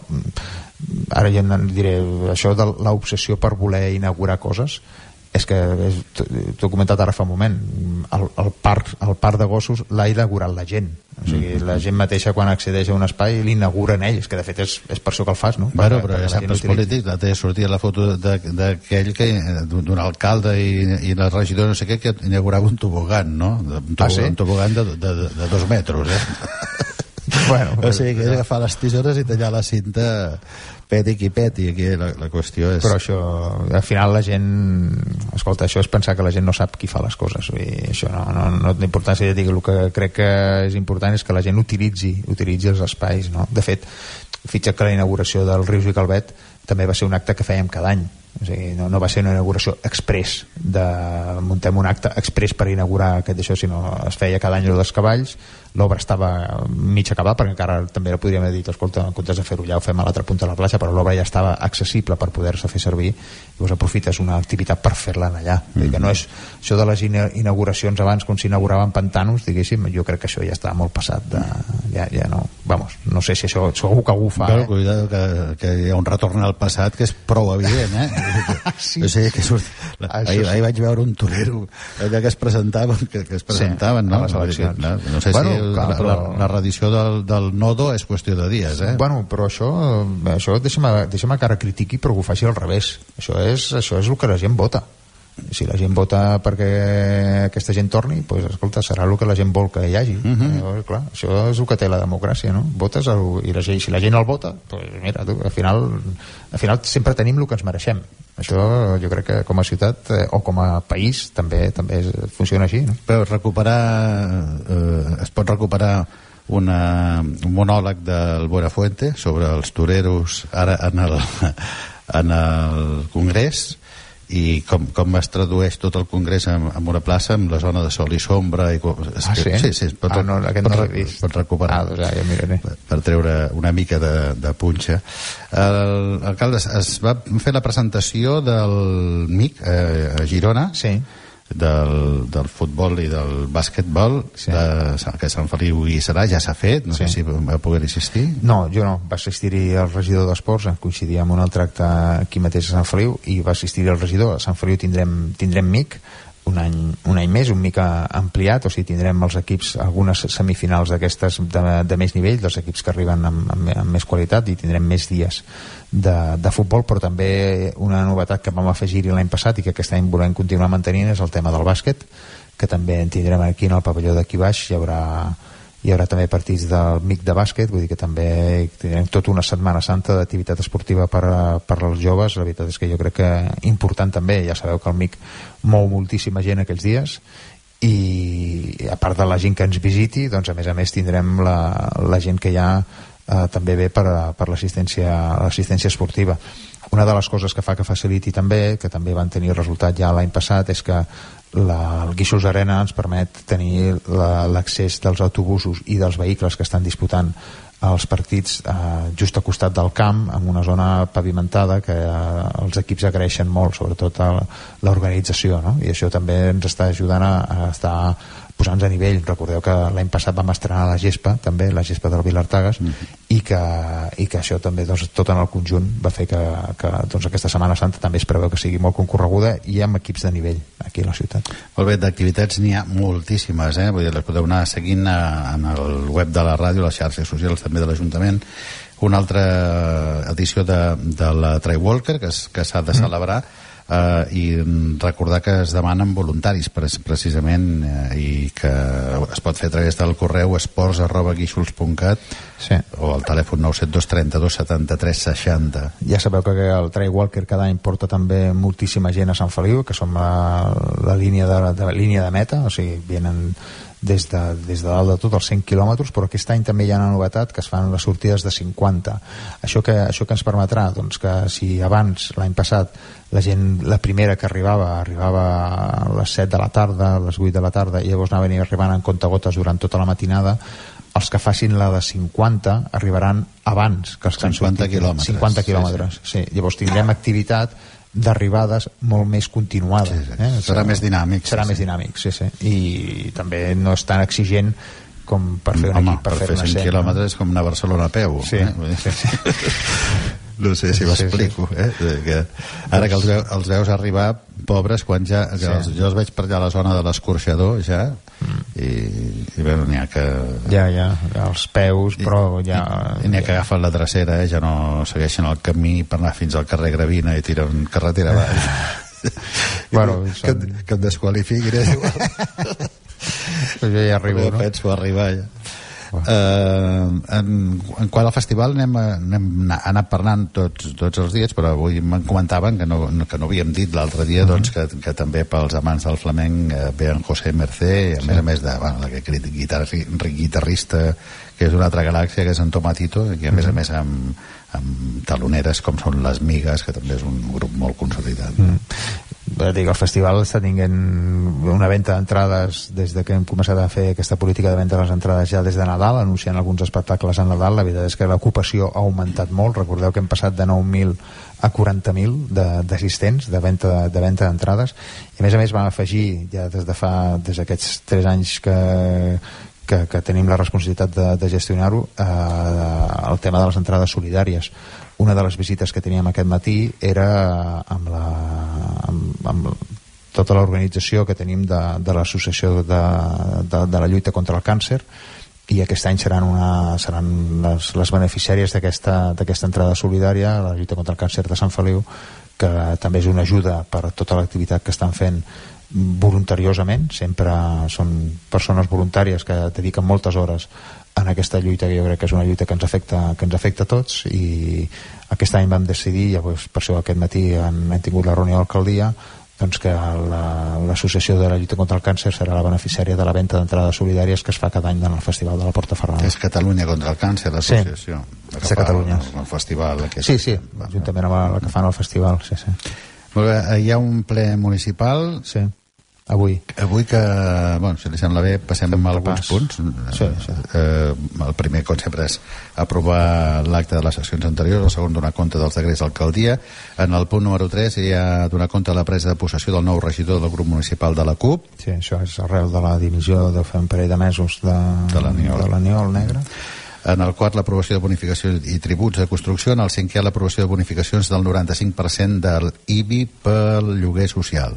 ara ja diré, això de l'obsessió per voler inaugurar coses, és que t'ho he comentat ara fa un moment, el, el, parc, el parc de gossos l'ha inaugurat la gent, o sigui, la gent mateixa quan accedeix a un espai l'inauguren ells, que de fet és, és per això que el fas, no? Bueno, però ja sap, els polítics, l'altre dia sortia la foto d'aquell que d'un alcalde i, i la regidora no sé què, que inaugurava un tobogan, no? Un tobogan, ah, sí? Un tobogan de, de, de, de dos metres, eh? Bueno, o sigui, que és agafar les tisores i tallar la cinta peti qui peti, aquí la, la qüestió és... Però això, al final la gent, escolta, això és pensar que la gent no sap qui fa les coses, i això no, no, no té importància. Ja dic, el que crec que és important és que la gent utilitzi, utilitzi els espais, no? De fet, fitxa que la inauguració del Rius i Calvet també va ser un acte que fèiem cada any, o sigui, no, no va ser una inauguració express de muntem un acte express per inaugurar aquest d'això, sinó es feia cada any dels cavalls, l'obra estava mig acabada, perquè encara també podríem haver dit, escolta, en comptes de fer-ho allà ho fem a l'altra punta de la platja, però l'obra ja estava accessible per poder-se fer servir, i llavors aprofites una activitat per fer-la allà. Mm-hmm. Vull dir que no és això de les inauguracions abans, com s'inauguraven pantanos, diguéssim, jo crec que això ja està molt passat de, ja, ja no, vamos, no sé si això segur que algú fa, però, eh? Cuidado, que, que hi ha un retorn al passat que és prou evident, eh? Sí. O sigui, que surt... ahir, ahir vaig veure un torero allà que es presentaven, que, que es presentaven, sí, no? A les eleccions. No, no sé bueno, si clar, la, però... la, la reedició del, del Nodo és qüestió de dies, eh? Bueno, però això, això deixa'm, deixa'm que ara critiqui, però que ho faci al revés. Això és, això és el que la gent vota. Si la gent vota perquè aquesta gent torni, doncs, escolta, serà el que la gent vol que hi hagi. Uh-huh. Llavors, clar, això és el que té la democràcia, no? Votes el, i la gent, si la gent el vota, doncs mira, tu, al final, al final sempre tenim el que ens mereixem. Això jo crec que com a ciutat eh, o com a país també també funciona així, no? Però recuperar eh, es pot recuperar una, un monòleg del Buenafuente sobre els toreros ara en el, en el Congrés, i com, com es tradueix tot el Congrés en, en una plaça, en la zona de sol i sombra i, ah, sí? Sí, sí, pot, ah, no, pot, no pot, pot recuperar, ah, doncs ja, ja miraré. per, per treure una mica de, de punxa. L'alcalde es, es va fer la presentació del M I C eh, a Girona, sí, del, del futbol i del bàsquetbol, sí, de, que Sant Feliu hi serà, ja s'ha fet, no sí, sé si va poder assistir. No, jo no, va assistir-hi el regidor d'Esports, coincidia amb un altre acte aquí mateix a Sant Feliu, i va assistir el regidor. A Sant Feliu tindrem, tindrem M I C un any, un any més, un mica ampliat, o sigui, tindrem els equips, algunes semifinals d'aquestes de, de més nivell, dels equips que arriben amb, amb, amb més qualitat, i tindrem més dies de, de futbol, però també una novetat que vam afegir-hi l'any passat i que aquest any volem continuar mantenint és el tema del bàsquet, que també en tindrem aquí en el pavelló d'aquí baix. Hi haurà, hi haurà també partits del M I C de bàsquet, vull dir que també tindrem tota una setmana santa d'activitat esportiva per, per als joves. La veritat és que jo crec que important també, ja sabeu que el M I C mou moltíssima gent aquells dies, i a part de la gent que ens visiti, doncs a més a més tindrem la, la gent que ja eh, també ve per, per l'assistència l'assistència esportiva. Una de les coses que fa que faciliti també, que també van tenir resultat ja l'any passat, és que la, el Guíxols Arena ens permet tenir la, l'accés dels autobusos i dels vehicles que estan disputant els partits eh, just a costat del camp, en una zona pavimentada que eh, els equips agraeixen molt, sobretot a l'organització, no? I això també ens està ajudant a, a estar posar-nos a nivell. Recordeu que l'any passat vam estrenar la gespa, també, la gespa del Vilartagas, mm -hmm. i, que, i que això també, doncs, tot en el conjunt va fer que, que doncs, aquesta Setmana Santa també es preveu que sigui molt concorreguda i amb equips de nivell aquí a la ciutat. Molt bé, d'activitats n'hi ha moltíssimes, eh? Vull dir, les podeu anar seguint a, en el web de la ràdio, les xarxes socials també de l'Ajuntament. Una altra edició de, de la Trail Walker que, que s'ha de celebrar, Uh, i recordar que es demanen voluntaris precisament, uh, i que es pot fer a través del correu esports arroba guíxols punt cat, sí, o el telèfon nou set dos tres dos setanta tres seixanta. Ja sabeu que el Trail Walker cada any porta també moltíssima gent a Sant Feliu, que som la, la línia de, de, línia de meta, o sigui, vienen des de, des de dalt de tot els cent quilòmetres, però aquest any també hi ha una novetat, que es fan les sortides de cinquanta. Això que, això que ens permetrà, doncs, que si abans, l'any passat, la gent, la primera que arribava arribava a les set de la tarda, a les vuit de la tarda, i llavors anaven arribant en comptagotes durant tota la matinada, els que facin la de cinquanta arribaran abans que els que cinquanta quilòmetres. cinquanta quilòmetres, sí, sí. Llavors tindrem activitat d'arribades molt més continuada, sí, sí. Eh? serà més dinàmic, serà sí, més sí. dinàmic, sí, sí. I també no és tan exigent com per fer un Home, equip, per, per fer fer cent quilòmetres, com anar a Barcelona a peu, sí, eh? sí, sí. No sé si m'explico, sí, sí. eh? Que ara que els, veu, els veus arribar pobres quan ja, sí. els, jo els veig per allà a la zona de l'Escorxador ja, mm. i, i bé, n'hi ha que ja, ja, els peus, I, però ja i, i n'hi ha ja. que agafen la drecera, eh? Ja no segueixen el camí per anar fins al carrer Gravina i tiren carretera avall. Bueno, que, són... que em desqualifiquin, eh? Però jo ja arribo, no? Penso arribar ja. Bueno. Uh, en, en quant al festival anem, anem anat parlant tots, tots els dies, però avui me'n comentaven que no, que no havíem dit l'altre dia, uh -huh. doncs, que, que també pels amants del flamenc eh, ve en José Mercé, a sí. més a més de bueno, aquest guitar, guitarrista que és d'una altra galàxia, que és en Tomatito, i a més a més amb, amb taloneres com són les Migues, que també és un grup molt consolidat. Mm. Dic, el festival està tinguent una venda d'entrades des de que hem començat a fer aquesta política de venda de les entrades ja des de Nadal, anunciant alguns espectacles a Nadal. La veritat és que l'ocupació ha augmentat molt. Recordeu que hem passat de nou mil a quaranta mil d'assistents de, de venda de venda d'entrades, i a més a més vam afegir ja des de fa des d'aquests tres anys que Que, que tenim la responsabilitat de, de gestionar-ho, eh, el tema de les entrades solidàries. Una de les visites que teníem aquest matí era amb, la, amb, amb tota l'organització que tenim de, de l'associació de, de, de la lluita contra el càncer, i aquest any seran, una, seran les, les beneficiàries d'aquesta d'aquesta entrada solidària, la lluita contra el càncer de Sant Feliu, que també és una ajuda per tota l'activitat que estan fent voluntariosament. Sempre són persones voluntàries que dediquen moltes hores en aquesta lluita, que jo crec que és una lluita que ens afecta, que ens afecta a tots, i aquest any vam decidir, llavors per això aquest matí hem, hem tingut la reunió d'alcaldia, doncs que l'associació la, de la lluita contra el càncer serà la beneficiària de la venda d'entrades solidàries que es fa cada any en el Festival de la Porta Ferrada. És Catalunya contra el càncer, l'associació. Sí, és de Catalunya. El, el festival. Aquest. Sí, sí, juntament amb la que fan el festival, sí, sí. Molt bé, hi ha un ple municipal... Sí. Avui. Avui que, bueno, si li sembla bé, passem Fem a alguns pas. punts. Sí, sí. Eh, el primer, com sempre, és aprovar l'acte de les sessions anteriors, el segon, donar compte dels decrets d'alcaldia. En el punt número tres hi ha donar compte de la presa de possessió del nou regidor del grup municipal de la CUP. Sí, això és arrel de la dimissió de fer un parell de mesos de, de l'Aniol Negre. En el quart, l'aprovació de bonificacions i tributs de construcció. En el cinquè, l'aprovació de bonificacions del noranta-cinc per cent del I B I pel lloguer social.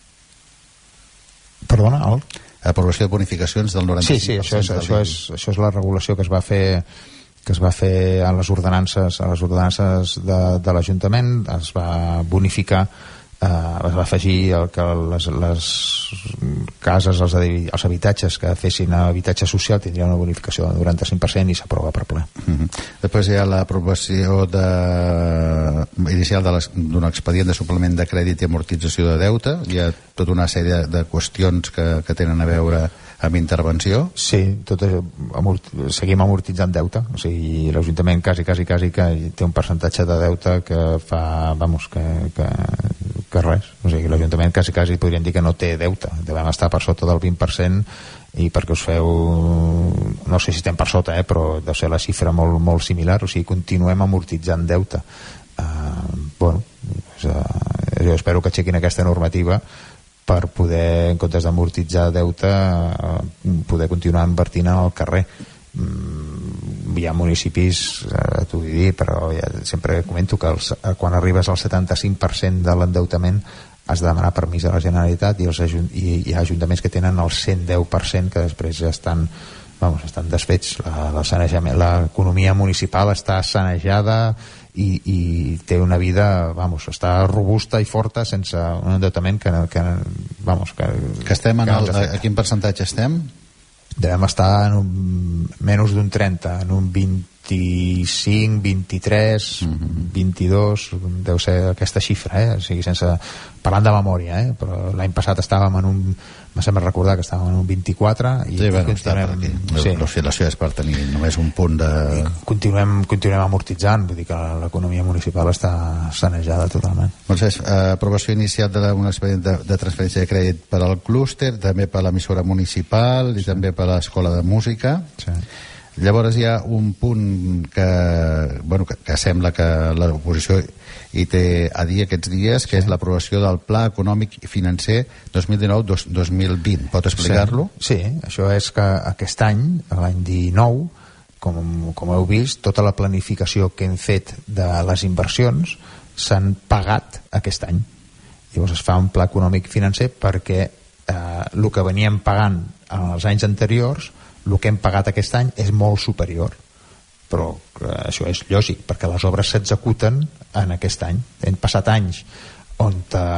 Perdona, el? Aprovació de bonificacions del noranta-cinc per cent. Sí, sí, això és, això és, això és la regulació que es va fer que es va fer a les ordenances a les ordenances de, de l'Ajuntament. Es va bonificar, eh, es va afegir el que les, les cases, els, els habitatges que fessin habitatge social tindrien una bonificació del noranta-cinc per cent i s'aprova per ple. Uh-huh. Després hi ha l'aprovació de... inicial d'un expedient de suplement de crèdit i amortització de deute. Hi ha tota una sèrie de qüestions que, que tenen a veure amb intervenció. Sí, tot és, amort, seguim amortitzant deute, o sigui, l'Ajuntament quasi, quasi, quasi que té un percentatge de deute que fa, vamos, que, que, que res, o sigui, l'Ajuntament quasi, quasi podríem dir que no té deute, devem estar per sota del vint per cent, i perquè us feu, no sé si estem per sota, eh, però deu ser la xifra molt, molt similar, o sigui, continuem amortitzant deute. Uh, bueno, uh, jo espero que aixequin aquesta normativa per poder, en comptes d'amortitzar deute, eh, poder continuar invertint al carrer. Mm, hi ha municipis, eh, t'ho vull dir, però ja sempre comento que els, quan arribes al setanta-cinc per cent de l'endeutament has de demanar permís a la Generalitat, i, els ajunt, i hi ha ajuntaments que tenen el cent deu per cent, que després ja estan, vamos, estan desfets. La, la sanejament, l'economia municipal està sanejada i, i té una vida, vamos, està robusta i forta sense un endeutament que, que vamos, que, que estem en que el, a quin percentatge estem? Devem estar en un, menys d'un trenta, en un vint-i-cinc, vint-i-tres, mm-hmm. vint-i-dos, deu ser aquesta xifra, eh? O sigui, sense, parlant de memòria, eh? Però l'any passat estàvem en un, me sembla recordar que estàvem en un vint-i-quatre i, sí, bueno, i continuem, sí. L'oscil·lació és per tenir només un punt de... I continuem, continuem amortitzant, vull dir que l'economia municipal està sanejada totalment. Doncs, eh, aprovació inicial d'un expedient de, de transferència de crèdit per al clúster, també per l'emissora municipal i sí. també per l'escola de música. Sí. Llavors hi ha un punt que, bueno, que, que sembla que l'oposició hi té a dir aquests dies, que sí. és l'aprovació del Pla Econòmic i Financer dos mil dinou dos mil vint. Pot explicar-lo? Sí. sí, això és que aquest any, l'any dinou, com, com heu vist, tota la planificació que hem fet de les inversions s'han pagat aquest any. Llavors es fa un pla econòmic financer perquè eh, el que veníem pagant en els anys anteriors, el que hem pagat aquest any és molt superior, però eh, això és lògic perquè les obres s'executen en aquest any. Hem passat anys on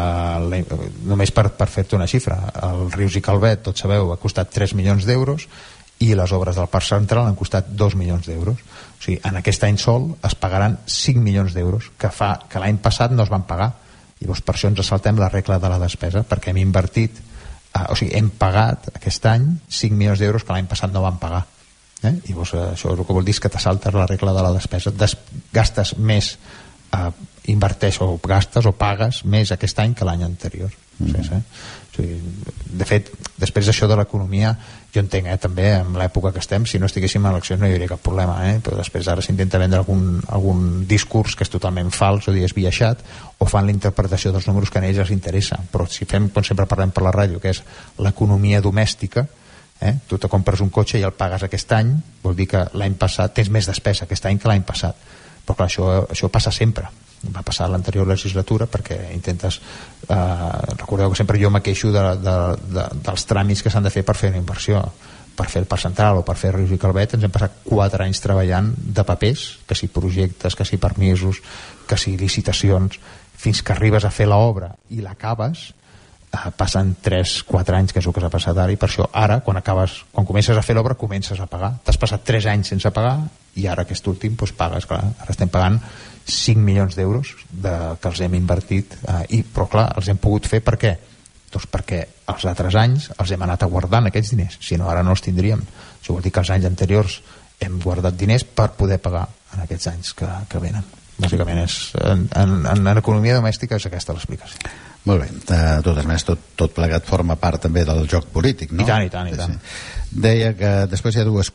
eh, només per, per fer-te una xifra, el Rius i Calvet, tots sabeu, ha costat tres milions d'euros i les obres del Parc Central han costat dos milions d'euros. O sigui, en aquest any sol es pagaran cinc milions d'euros que fa que l'any passat no es van pagar. Llavors per això ens saltem la regla de la despesa, perquè hem invertit o sigui, hem pagat aquest any cinc milions d'euros que l'any passat no van pagar. Eh? I llavors això el que vol dir és que te saltes la regla de la despesa. Des, gastes més, eh, inverteix o gastes o pagues més aquest any que l'any anterior. Mm. Sí, sí. O sigui, de fet, després d'això de l'economia, jo entenc, eh, també en l'època que estem, si no estiguéssim en eleccions no hi hauria cap problema, eh? Però després ara s'intenta vendre algun, algun discurs que és totalment fals o dir esbiaixat, o fan la interpretació dels números que a ells els interessa. Però si fem, com sempre parlem per la ràdio, que és l'economia domèstica, eh? Tu te compres un cotxe i el pagues aquest any, vol dir que l'any passat tens més despesa aquest any que l'any passat. Però clar, això, això passa sempre. Va passar a l'anterior legislatura perquè intentes eh, recordeu que sempre jo me queixo de, de, de, dels tràmits que s'han de fer per fer una inversió, per fer el Parc Central o per fer Rius i Calvet. Ens hem passat quatre anys treballant de papers, que si projectes, que si permisos, que si licitacions, fins que arribes a fer l'obra i l'acabes, eh, passen tres quatre anys, que és el que s'ha passat ara, i per això ara quan acabes, quan comences a fer l'obra comences a pagar. T'has passat tres anys sense pagar i ara aquest últim doncs pagues. Clar, ara estem pagant cinc milions d'euros de, que els hem invertit, eh, i, però clar, els hem pogut fer per què? Doncs perquè els altres anys els hem anat aguardant aquests diners, si no ara no els tindríem. Això vol dir que els anys anteriors hem guardat diners per poder pagar en aquests anys que, que venen. Bàsicament és, en, en, en economia domèstica és aquesta l'explicació. Molt bé, de totes maneres tot, tot plegat forma part també del joc polític, no? I tant, i tant, i tant. Sí. Deia que després hi ha dues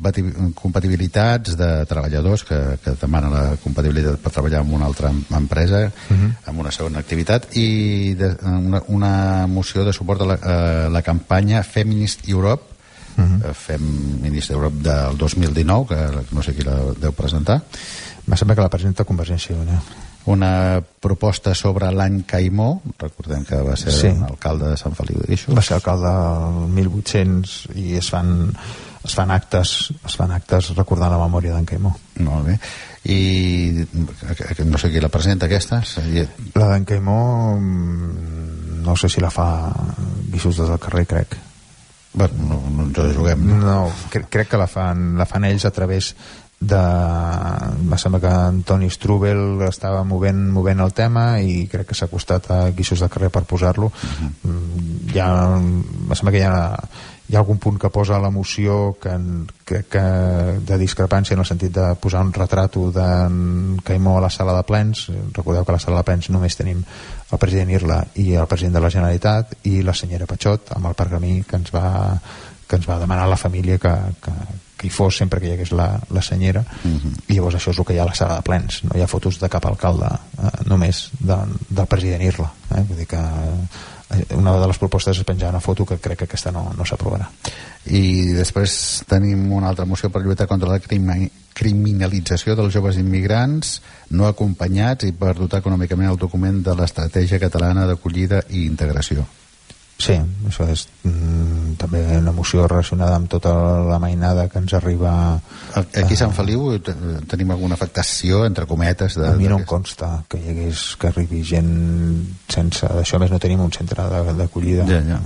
compatibilitats de treballadors que, que demanen la compatibilitat per treballar en una altra empresa, uh-huh. amb una segona activitat, i de, una, una moció de suport a la, a la campanya Feminist Europe, uh-huh. Feminist Europe del dos mil dinou, que no sé qui la deu presentar. Me sembla que la presenta Convergència i Unió. Una proposta sobre l'any Caimó, recordem que va ser sí. alcalde de Sant Feliu de Guíxols. Va ser alcalde del mil vuit-cents i es fan, es fan actes es fan actes recordant la memòria d'en Caimó. Molt bé. I no sé qui la presenta, aquesta? La d'en Caimó no sé si la fa Guíxols des del carrer, crec. Bueno, no, no ens ho juguem. No, crec, crec que la fan, la fan ells a través de... em sembla que Antoni Strubel estava movent, movent el tema i crec que s'ha acostat a Guíxols del carrer per posar-lo. Uh-huh. Hi ha, em sembla que hi ha, hi ha algun punt que posa a la moció que, que, que de discrepància en el sentit de posar un retrato d'en Caimó a la sala de plens. Recordeu que a la sala de plens només tenim el president Irla i el president de la Generalitat i la senyora Patxot amb el pergamí que ens va, que ens va demanar la família que, que, que hi fos sempre que hi hagués la, la senyera. Uh-huh. I llavors això és el que hi ha a la sala de plens, no hi ha fotos de cap alcalde, eh, només de, del president Irla, eh? Vull dir que una de les propostes és penjar una foto, que crec que aquesta no, no s'aprovarà. I després tenim una altra moció per lluitar contra la crimi criminalització dels joves immigrants no acompanyats i per dotar econòmicament el document de l'Estratègia Catalana d'Acollida i Integració. Sí, això és mm, també una moció relacionada amb tota la mainada que ens arriba... Aquí a Sant Feliu tenim alguna afectació, entre cometes? De, a mi no em de... consta que hi hagués, que arribi gent sense... D'això més no tenim un centre d'acollida. Ja, ja.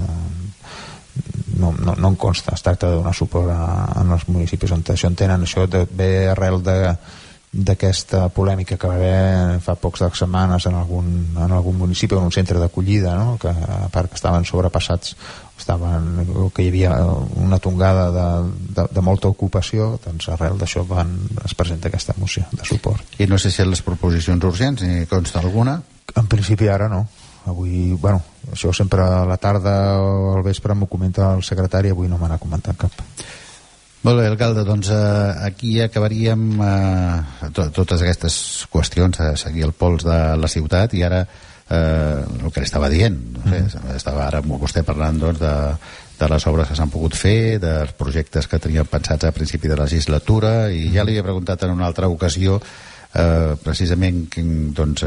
No, no, no em consta. Es tracta de donar suport a, a els municipis on això en tenen. Això de, ve arrel de d'aquesta polèmica que va haver fa pocs setmanes en algun, en algun municipi o en un centre d'acollida, no? Que a part que estaven sobrepassats, estaven, que hi havia una tongada de, de, de molta ocupació, doncs arrel d'això van, es presenta aquesta moció de suport. I no sé si les proposicions urgents ni consta alguna? En principi ara no. Avui, bueno, això sempre a la tarda o al vespre m'ho comenta el secretari, avui no me n'ha comentat cap. Molt bé, alcalde, doncs eh, aquí acabaríem eh, to totes aquestes qüestions, a seguir el pols de la ciutat, i ara eh, el que li estava dient, no sé, mm. estava ara amb vostè parlant doncs, de, de les obres que s'han pogut fer, dels projectes que teníem pensats a principi de legislatura, i ja li he preguntat en una altra ocasió eh, precisament doncs,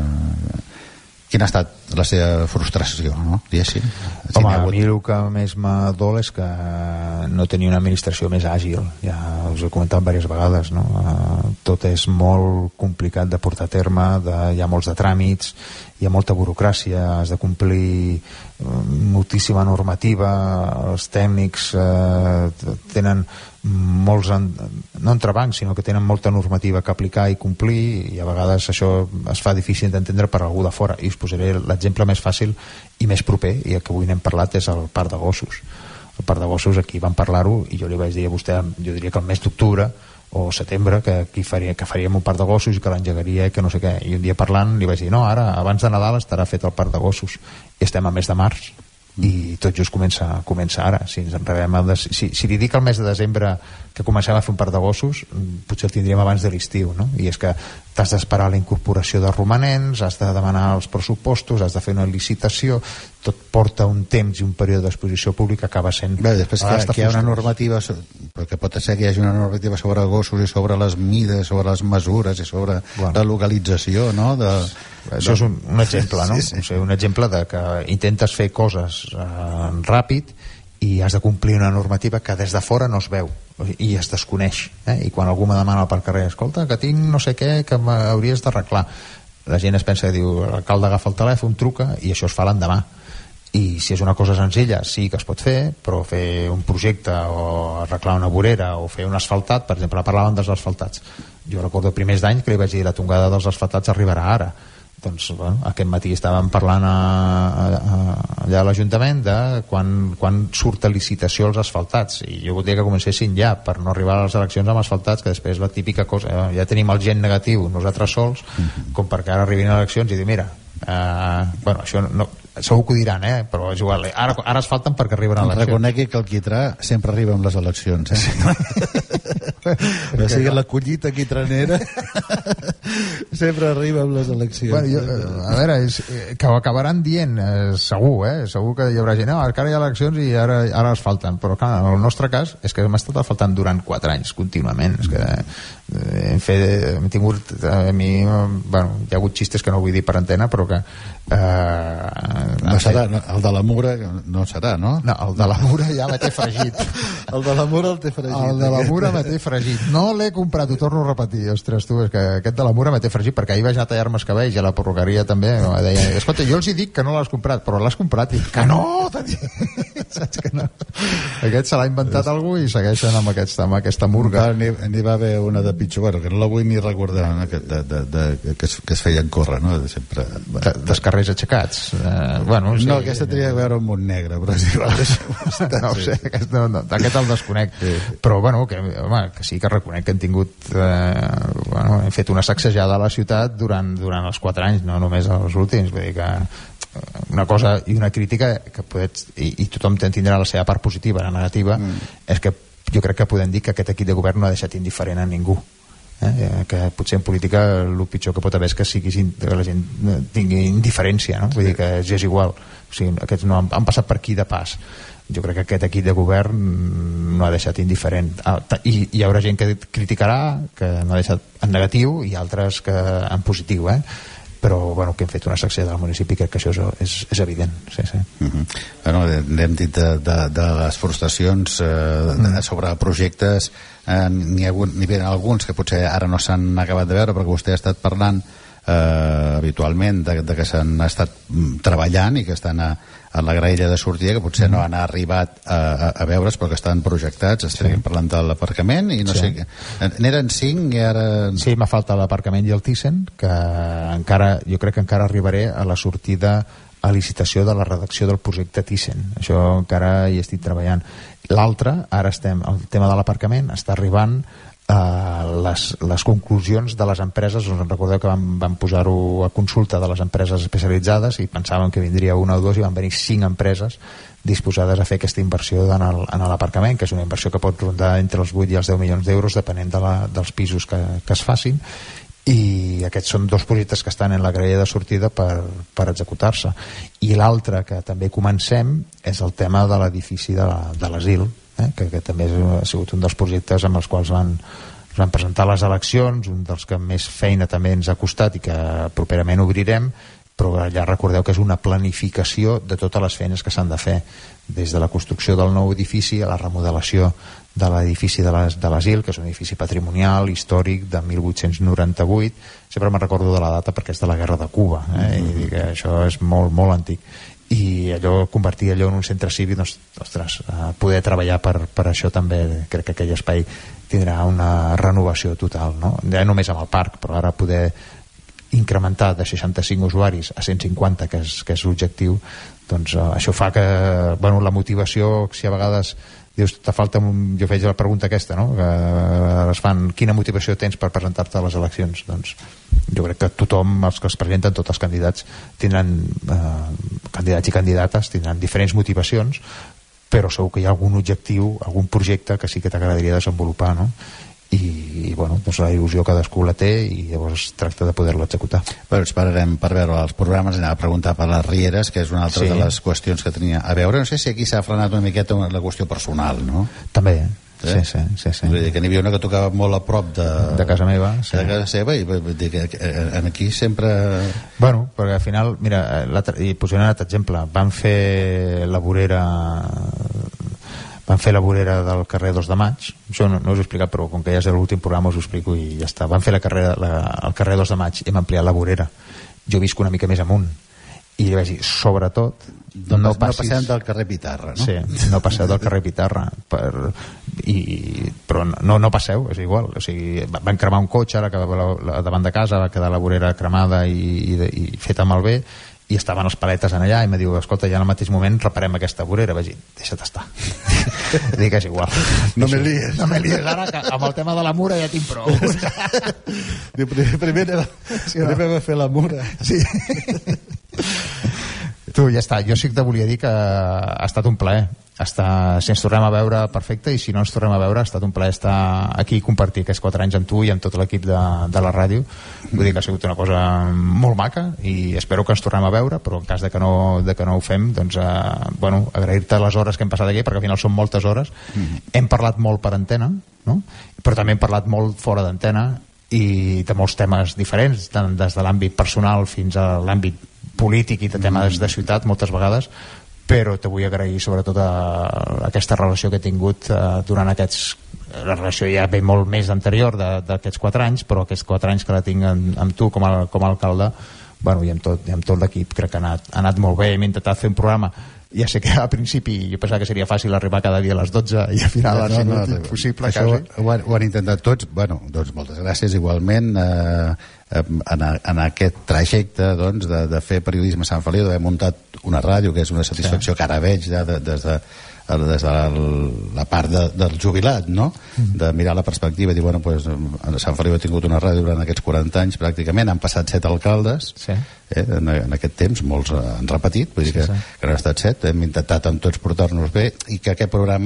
eh, quina ha estat la seva frustració, no? Diguéssim. Home, a mi el que més m'adol és que no tenia una administració més àgil. Ja us he comentat diverses vegades, no? Tot és molt complicat de portar a terme, de, hi ha molts de tràmits, hi ha molta burocràcia, has de complir moltíssima normativa, els tècnics eh, tenen molts, en, no entrebancs, sinó que tenen molta normativa que aplicar i complir, i a vegades això es fa difícil d'entendre per algú de fora. I us posaré l'exemple més fàcil i més proper, i el que avui n'hem parlat, és el parc de gossos. El parc de gossos, aquí vam parlar-ho, i jo li vaig dir a vostè, jo diria que el mes d'octubre o setembre, que aquí faria, que faríem un parc de gossos i que l'engegaria i que no sé què, i un dia parlant li vaig dir, no, ara, abans de Nadal estarà fet el parc de gossos, i estem a mes de març i tot just comença, comença ara. Si, ens enrebem el de, si, si li dic el mes de desembre que comencem a fer un parc de gossos, potser el tindríem abans de l'estiu, no? I és que t'has d'esperar la incorporació de romanents, has de demanar els pressupostos, has de fer una licitació, tot porta un temps i un període d'exposició pública que acaba sent... Bé, després que, que hi ha una normativa, perquè pot ser que hi hagi una normativa sobre gossos i sobre les mides, sobre les mesures i sobre bueno. la localització, no? De, això és un, un exemple, no? Sí, sí. O sigui, un exemple de que intentes fer coses eh, ràpid i has de complir una normativa que des de fora no es veu i es desconeix, eh? I quan algú me demana pel carrer, escolta, que tinc no sé què que hauries d'arreglar, la gent es pensa que diu, l'alcalde agafa el telèfon, truca i això es fa l'endemà. I si és una cosa senzilla, sí que es pot fer, però fer un projecte o arreglar una vorera o fer un asfaltat, per exemple, parlaven dels asfaltats, jo recordo primers d'any que li vaig dir la tongada dels asfaltats arribarà ara. Doncs bueno, aquest matí estàvem parlant a, a, a, allà a l'Ajuntament de quan, quan surt a licitació els asfaltats, i jo voldria que comencessin ja per no arribar a les eleccions amb asfaltats, que després la típica cosa, ja tenim el gent negatiu nosaltres sols, mm-hmm. com perquè ara arribin a eleccions i dir mira, eh, bueno, això no, segur que ho diran, eh? Però és igual, ara, ara es falten perquè arriben a eleccions. Reconegui que el quitrà sempre arriba amb les eleccions, eh? No sigui la collita quitranera sempre arriba amb les eleccions. Bueno, jo, a veure, és, que ho acabaran dient, eh, segur, eh? Segur que hi haurà gent, no, ara hi ha eleccions i ara, ara es falten, però clar, en el nostre cas és que hem estat faltant durant quatre anys contínuament, és que hem, fet, hem tingut a mi, bueno, hi ha hagut xistes que no vull dir per antena, però que eh, no serà, no, el de la Mura no serà, no? No, el de la Mura ja me té fregit. El de la Mura el té fregit. El de la Mura me té fregit. No l'he comprat, ho torno a repetir. Ostres, tu, és que aquest de la Mura me té fregit, perquè ahir vaig anar a tallar-me els cabells i a la perruqueria també. No, deia, escolta, jo els hi dic que no l'has comprat, però l'has comprat. I que no! Saps que no? Aquest se l'ha inventat algú i segueixen amb, aquesta, amb aquesta murga. N'hi va haver una de pitjor, bueno, que no la vull ni recordar, no? que, de, de, de, que, es, que es feien córrer, no? De sempre... De, dels carrers aixecats. Eh, bueno, sí, no, aquesta tenia a veure amb Montnegre, però és igual. No ho sé, aquest, no, no, aquest el desconec. Sí. Però, bueno, que, home, que sí que reconec que hem tingut... Eh, bueno, hem fet una sacsejada a la ciutat durant, durant els quatre anys, no només els últims. Vull dir que una cosa i una crítica que podets, i, i tothom tindrà la seva part positiva, la negativa, mm. és que jo crec que podem dir que aquest equip de govern no ha deixat indiferent a ningú. eh? Que potser en política el pitjor que pot haver és que, sigui, que la gent tingui indiferència, no? Vull dir que ja és igual, o sigui, aquests no han, han passat per aquí de pas. Jo crec que aquest equip de govern no ha deixat indiferent, i hi haurà gent que criticarà, que no ha deixat en negatiu, i altres que en positiu, eh? Però bueno, que hem fet una secció del municipi, crec que això és, és, és evident, sí, sí. Uh-huh. Bueno, n'hem dit de, de, de les frustracions eh, de, sobre projectes, eh, n'hi ha hagut, n'hi ha alguns que potser ara no s'han acabat de veure, perquè vostè ha estat parlant eh, habitualment de, de que s'han estat treballant i que estan a, a la graella de sortida, que potser mm. no han arribat a, a, a veure's, però que estan projectats. Estem sí. parlant de l'aparcament i no sí. sé... N'eren cinc i ara... Sí, m'ha faltat l'aparcament i el Thyssen, que encara, jo crec que encara arribaré a la sortida a licitació de la redacció del projecte Thyssen. Això encara hi estic treballant. L'altre, ara estem... El tema de l'aparcament està arribant Uh, les, les conclusions de les empreses. Us en recordeu que vam, vam posar-ho a consulta de les empreses especialitzades i pensàvem que vindria una o dues i van venir cinc empreses disposades a fer aquesta inversió en l'aparcament, que és una inversió que pot rondar entre els vuit i els deu milions d'euros depenent de la, dels pisos que, que es facin, i aquests són dos projectes que estan en la graella de sortida per, per executar-se. I l'altre que també comencem és el tema de l'edifici de l'asil, eh? que, que també ha sigut un dels projectes amb els quals van, van presentar les eleccions, un dels que més feina també ens ha costat i que properament obrirem, però ja recordeu que és una planificació de totes les feines que s'han de fer, des de la construcció del nou edifici a la remodelació de l'edifici de l'asil, que és un edifici patrimonial històric de mil vuit-cents noranta-vuit. Sempre me'n recordo de la data perquè és de la guerra de Cuba, eh? I que això és molt, molt antic, i allò, convertir allò en un centre cívic, doncs, ostres, poder treballar per, per això també, crec que aquell espai tindrà una renovació total, no? Ja només amb el parc, però ara poder incrementar de seixanta-cinc usuaris a cent cinquanta, que és, que és l'objectiu, doncs uh, això fa que, bueno, la motivació, si a vegades dius, te falta un... jo faig la pregunta aquesta, no? Que es fan, quina motivació tens per presentar-te a les eleccions? Doncs jo crec que tothom, els que es presenten, tots els candidats tindran eh, candidats i candidates tindran diferents motivacions, però segur que hi ha algun objectiu, algun projecte que sí que t'agradaria desenvolupar, no? I, i bueno, doncs la il·lusió cadascú la té i llavors es tracta de poder-la executar. Bueno, esperarem per veure els programes, anava a preguntar per les Rieres, que és una altra sí. de les qüestions que tenia a veure. No sé si aquí s'ha frenat una miqueta la qüestió personal, no? També, eh? Sí, sí, sí, sí. Vull dir que n'hi havia una que tocava molt a prop de, de casa meva, sí. de casa seva, i vull dir que aquí sempre... Bueno, perquè al final, mira, i posaré un altre exemple, van fer la vorera van fer la vorera del carrer dos de maig, això no, no us ho he explicat, però com que ja és l'últim programa us ho explico i ja està. Van fer la carrera, la, el carrer dos de maig i hem ampliat la vorera. Jo visc una mica més amunt i li vaig dir, sobretot no, no, passis... no passem del carrer Pitarra, no? Sí, no passeu del carrer Pitarra per... I... però no, no passeu, és igual, o sigui, van cremar un cotxe ara que la, la, davant de casa, va quedar la vorera cremada i, i, i feta malbé, i estaven els paletes en allà i em diu, escolta, ja en el mateix moment reparem aquesta vorera. Vaig dir, deixa't estar. Dic que és igual. No me lies. No me lies ara, que amb el tema de la mura ja tinc prou. Diu, primer, primer, sí, primer va fer la mura. Sí. Tu, ja està. Jo sí que te volia dir que ha estat un plaer. Està, si ens tornem a veure, perfecte, i si no ens tornem a veure, ha estat un plaer estar aquí i compartir aquests quatre anys amb tu i amb tot l'equip de, de la ràdio. Vull dir que ha sigut una cosa molt maca i espero que ens tornem a veure, però en cas de que no, de que no ho fem, doncs eh, bueno, agrair-te les hores que hem passat aquí, perquè al final són moltes hores. Mm-hmm. Hem parlat molt per antena, no? Però també hem parlat molt fora d'antena i de molts temes diferents, tant des de l'àmbit personal fins a l'àmbit polític i de temes de ciutat moltes vegades, però te vull agrair sobretot a, a aquesta relació que he tingut eh, durant aquests... La relació ja ve molt més anterior d'aquests quatre anys, però aquests quatre anys que la tinc amb, amb tu com a, com a alcalde, bueno, i amb tot, i amb tot l'equip crec que ha anat, ha anat molt bé. Hem intentat fer un programa, ja sé que al principi jo pensava que seria fàcil arribar cada dia a les dotze i al final no, ha sigut no, no, impossible. Això ho, ho, han, ho han intentat tots. Bueno, doncs moltes gràcies igualment eh, en, en aquest trajecte doncs, de, de fer periodisme a Sant Feliu, d'haver muntat una ràdio, que és una satisfacció sí. que ara veig ja de, des de des de la part de, del jubilat, no? Mm-hmm. De mirar la perspectiva i dir, bueno, pues, Sant Feliu ha tingut una ràdio durant aquests quaranta anys pràcticament, han passat set alcaldes sí. eh, en, en aquest temps, molts han repetit, vull dir sí, que, sí. que no han estat set, hem intentat amb tots portar-nos bé i que aquest programa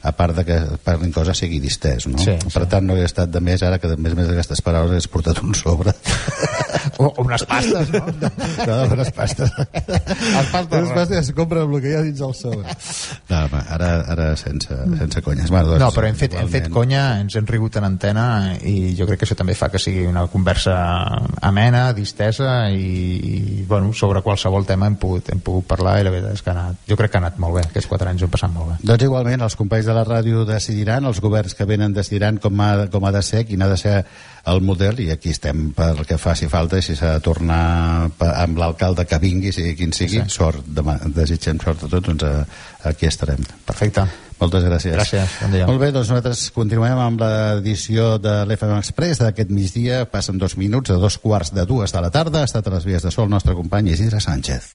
a part de que parlin coses sigui distès, no? Sí, per sí. tant no he estat de més ara que de més més d'aquestes paraules he portat un sobre o, o unes pastes, no? no, unes pastes les pastes unes pastes es compren amb el que hi ha dins el sobre no, home, ara, ara sense, sense conyes. Bueno, doncs, no, però hem fet, hem fet conya, ens hem rigut en antena i jo crec que això també fa que sigui una conversa amena, distesa i, i bueno, sobre qualsevol tema hem pogut, hem pogut parlar i la veritat és que ha anat, jo crec que ha anat molt bé, aquests quatre anys ho hem passat molt bé. Doncs igualment els companys de la ràdio decidiran, els governs que venen decidiran com ha, com ha de ser, quin ha de ser el model, i aquí estem per el que faci falta, i si s'ha de tornar amb l'alcalde que vingui, sigui quin sigui, sí. Sort, demà, desitgem sort a tots, doncs a, aquí estarem. Perfecte. Moltes gràcies. Gràcies, bon dia. Molt bé, doncs nosaltres continuem amb l'edició de l'F M Express d'aquest migdia, passen dos minuts a dos quarts de dues de la tarda, ha estat a les vies de sol el nostre company Isidre Sánchez.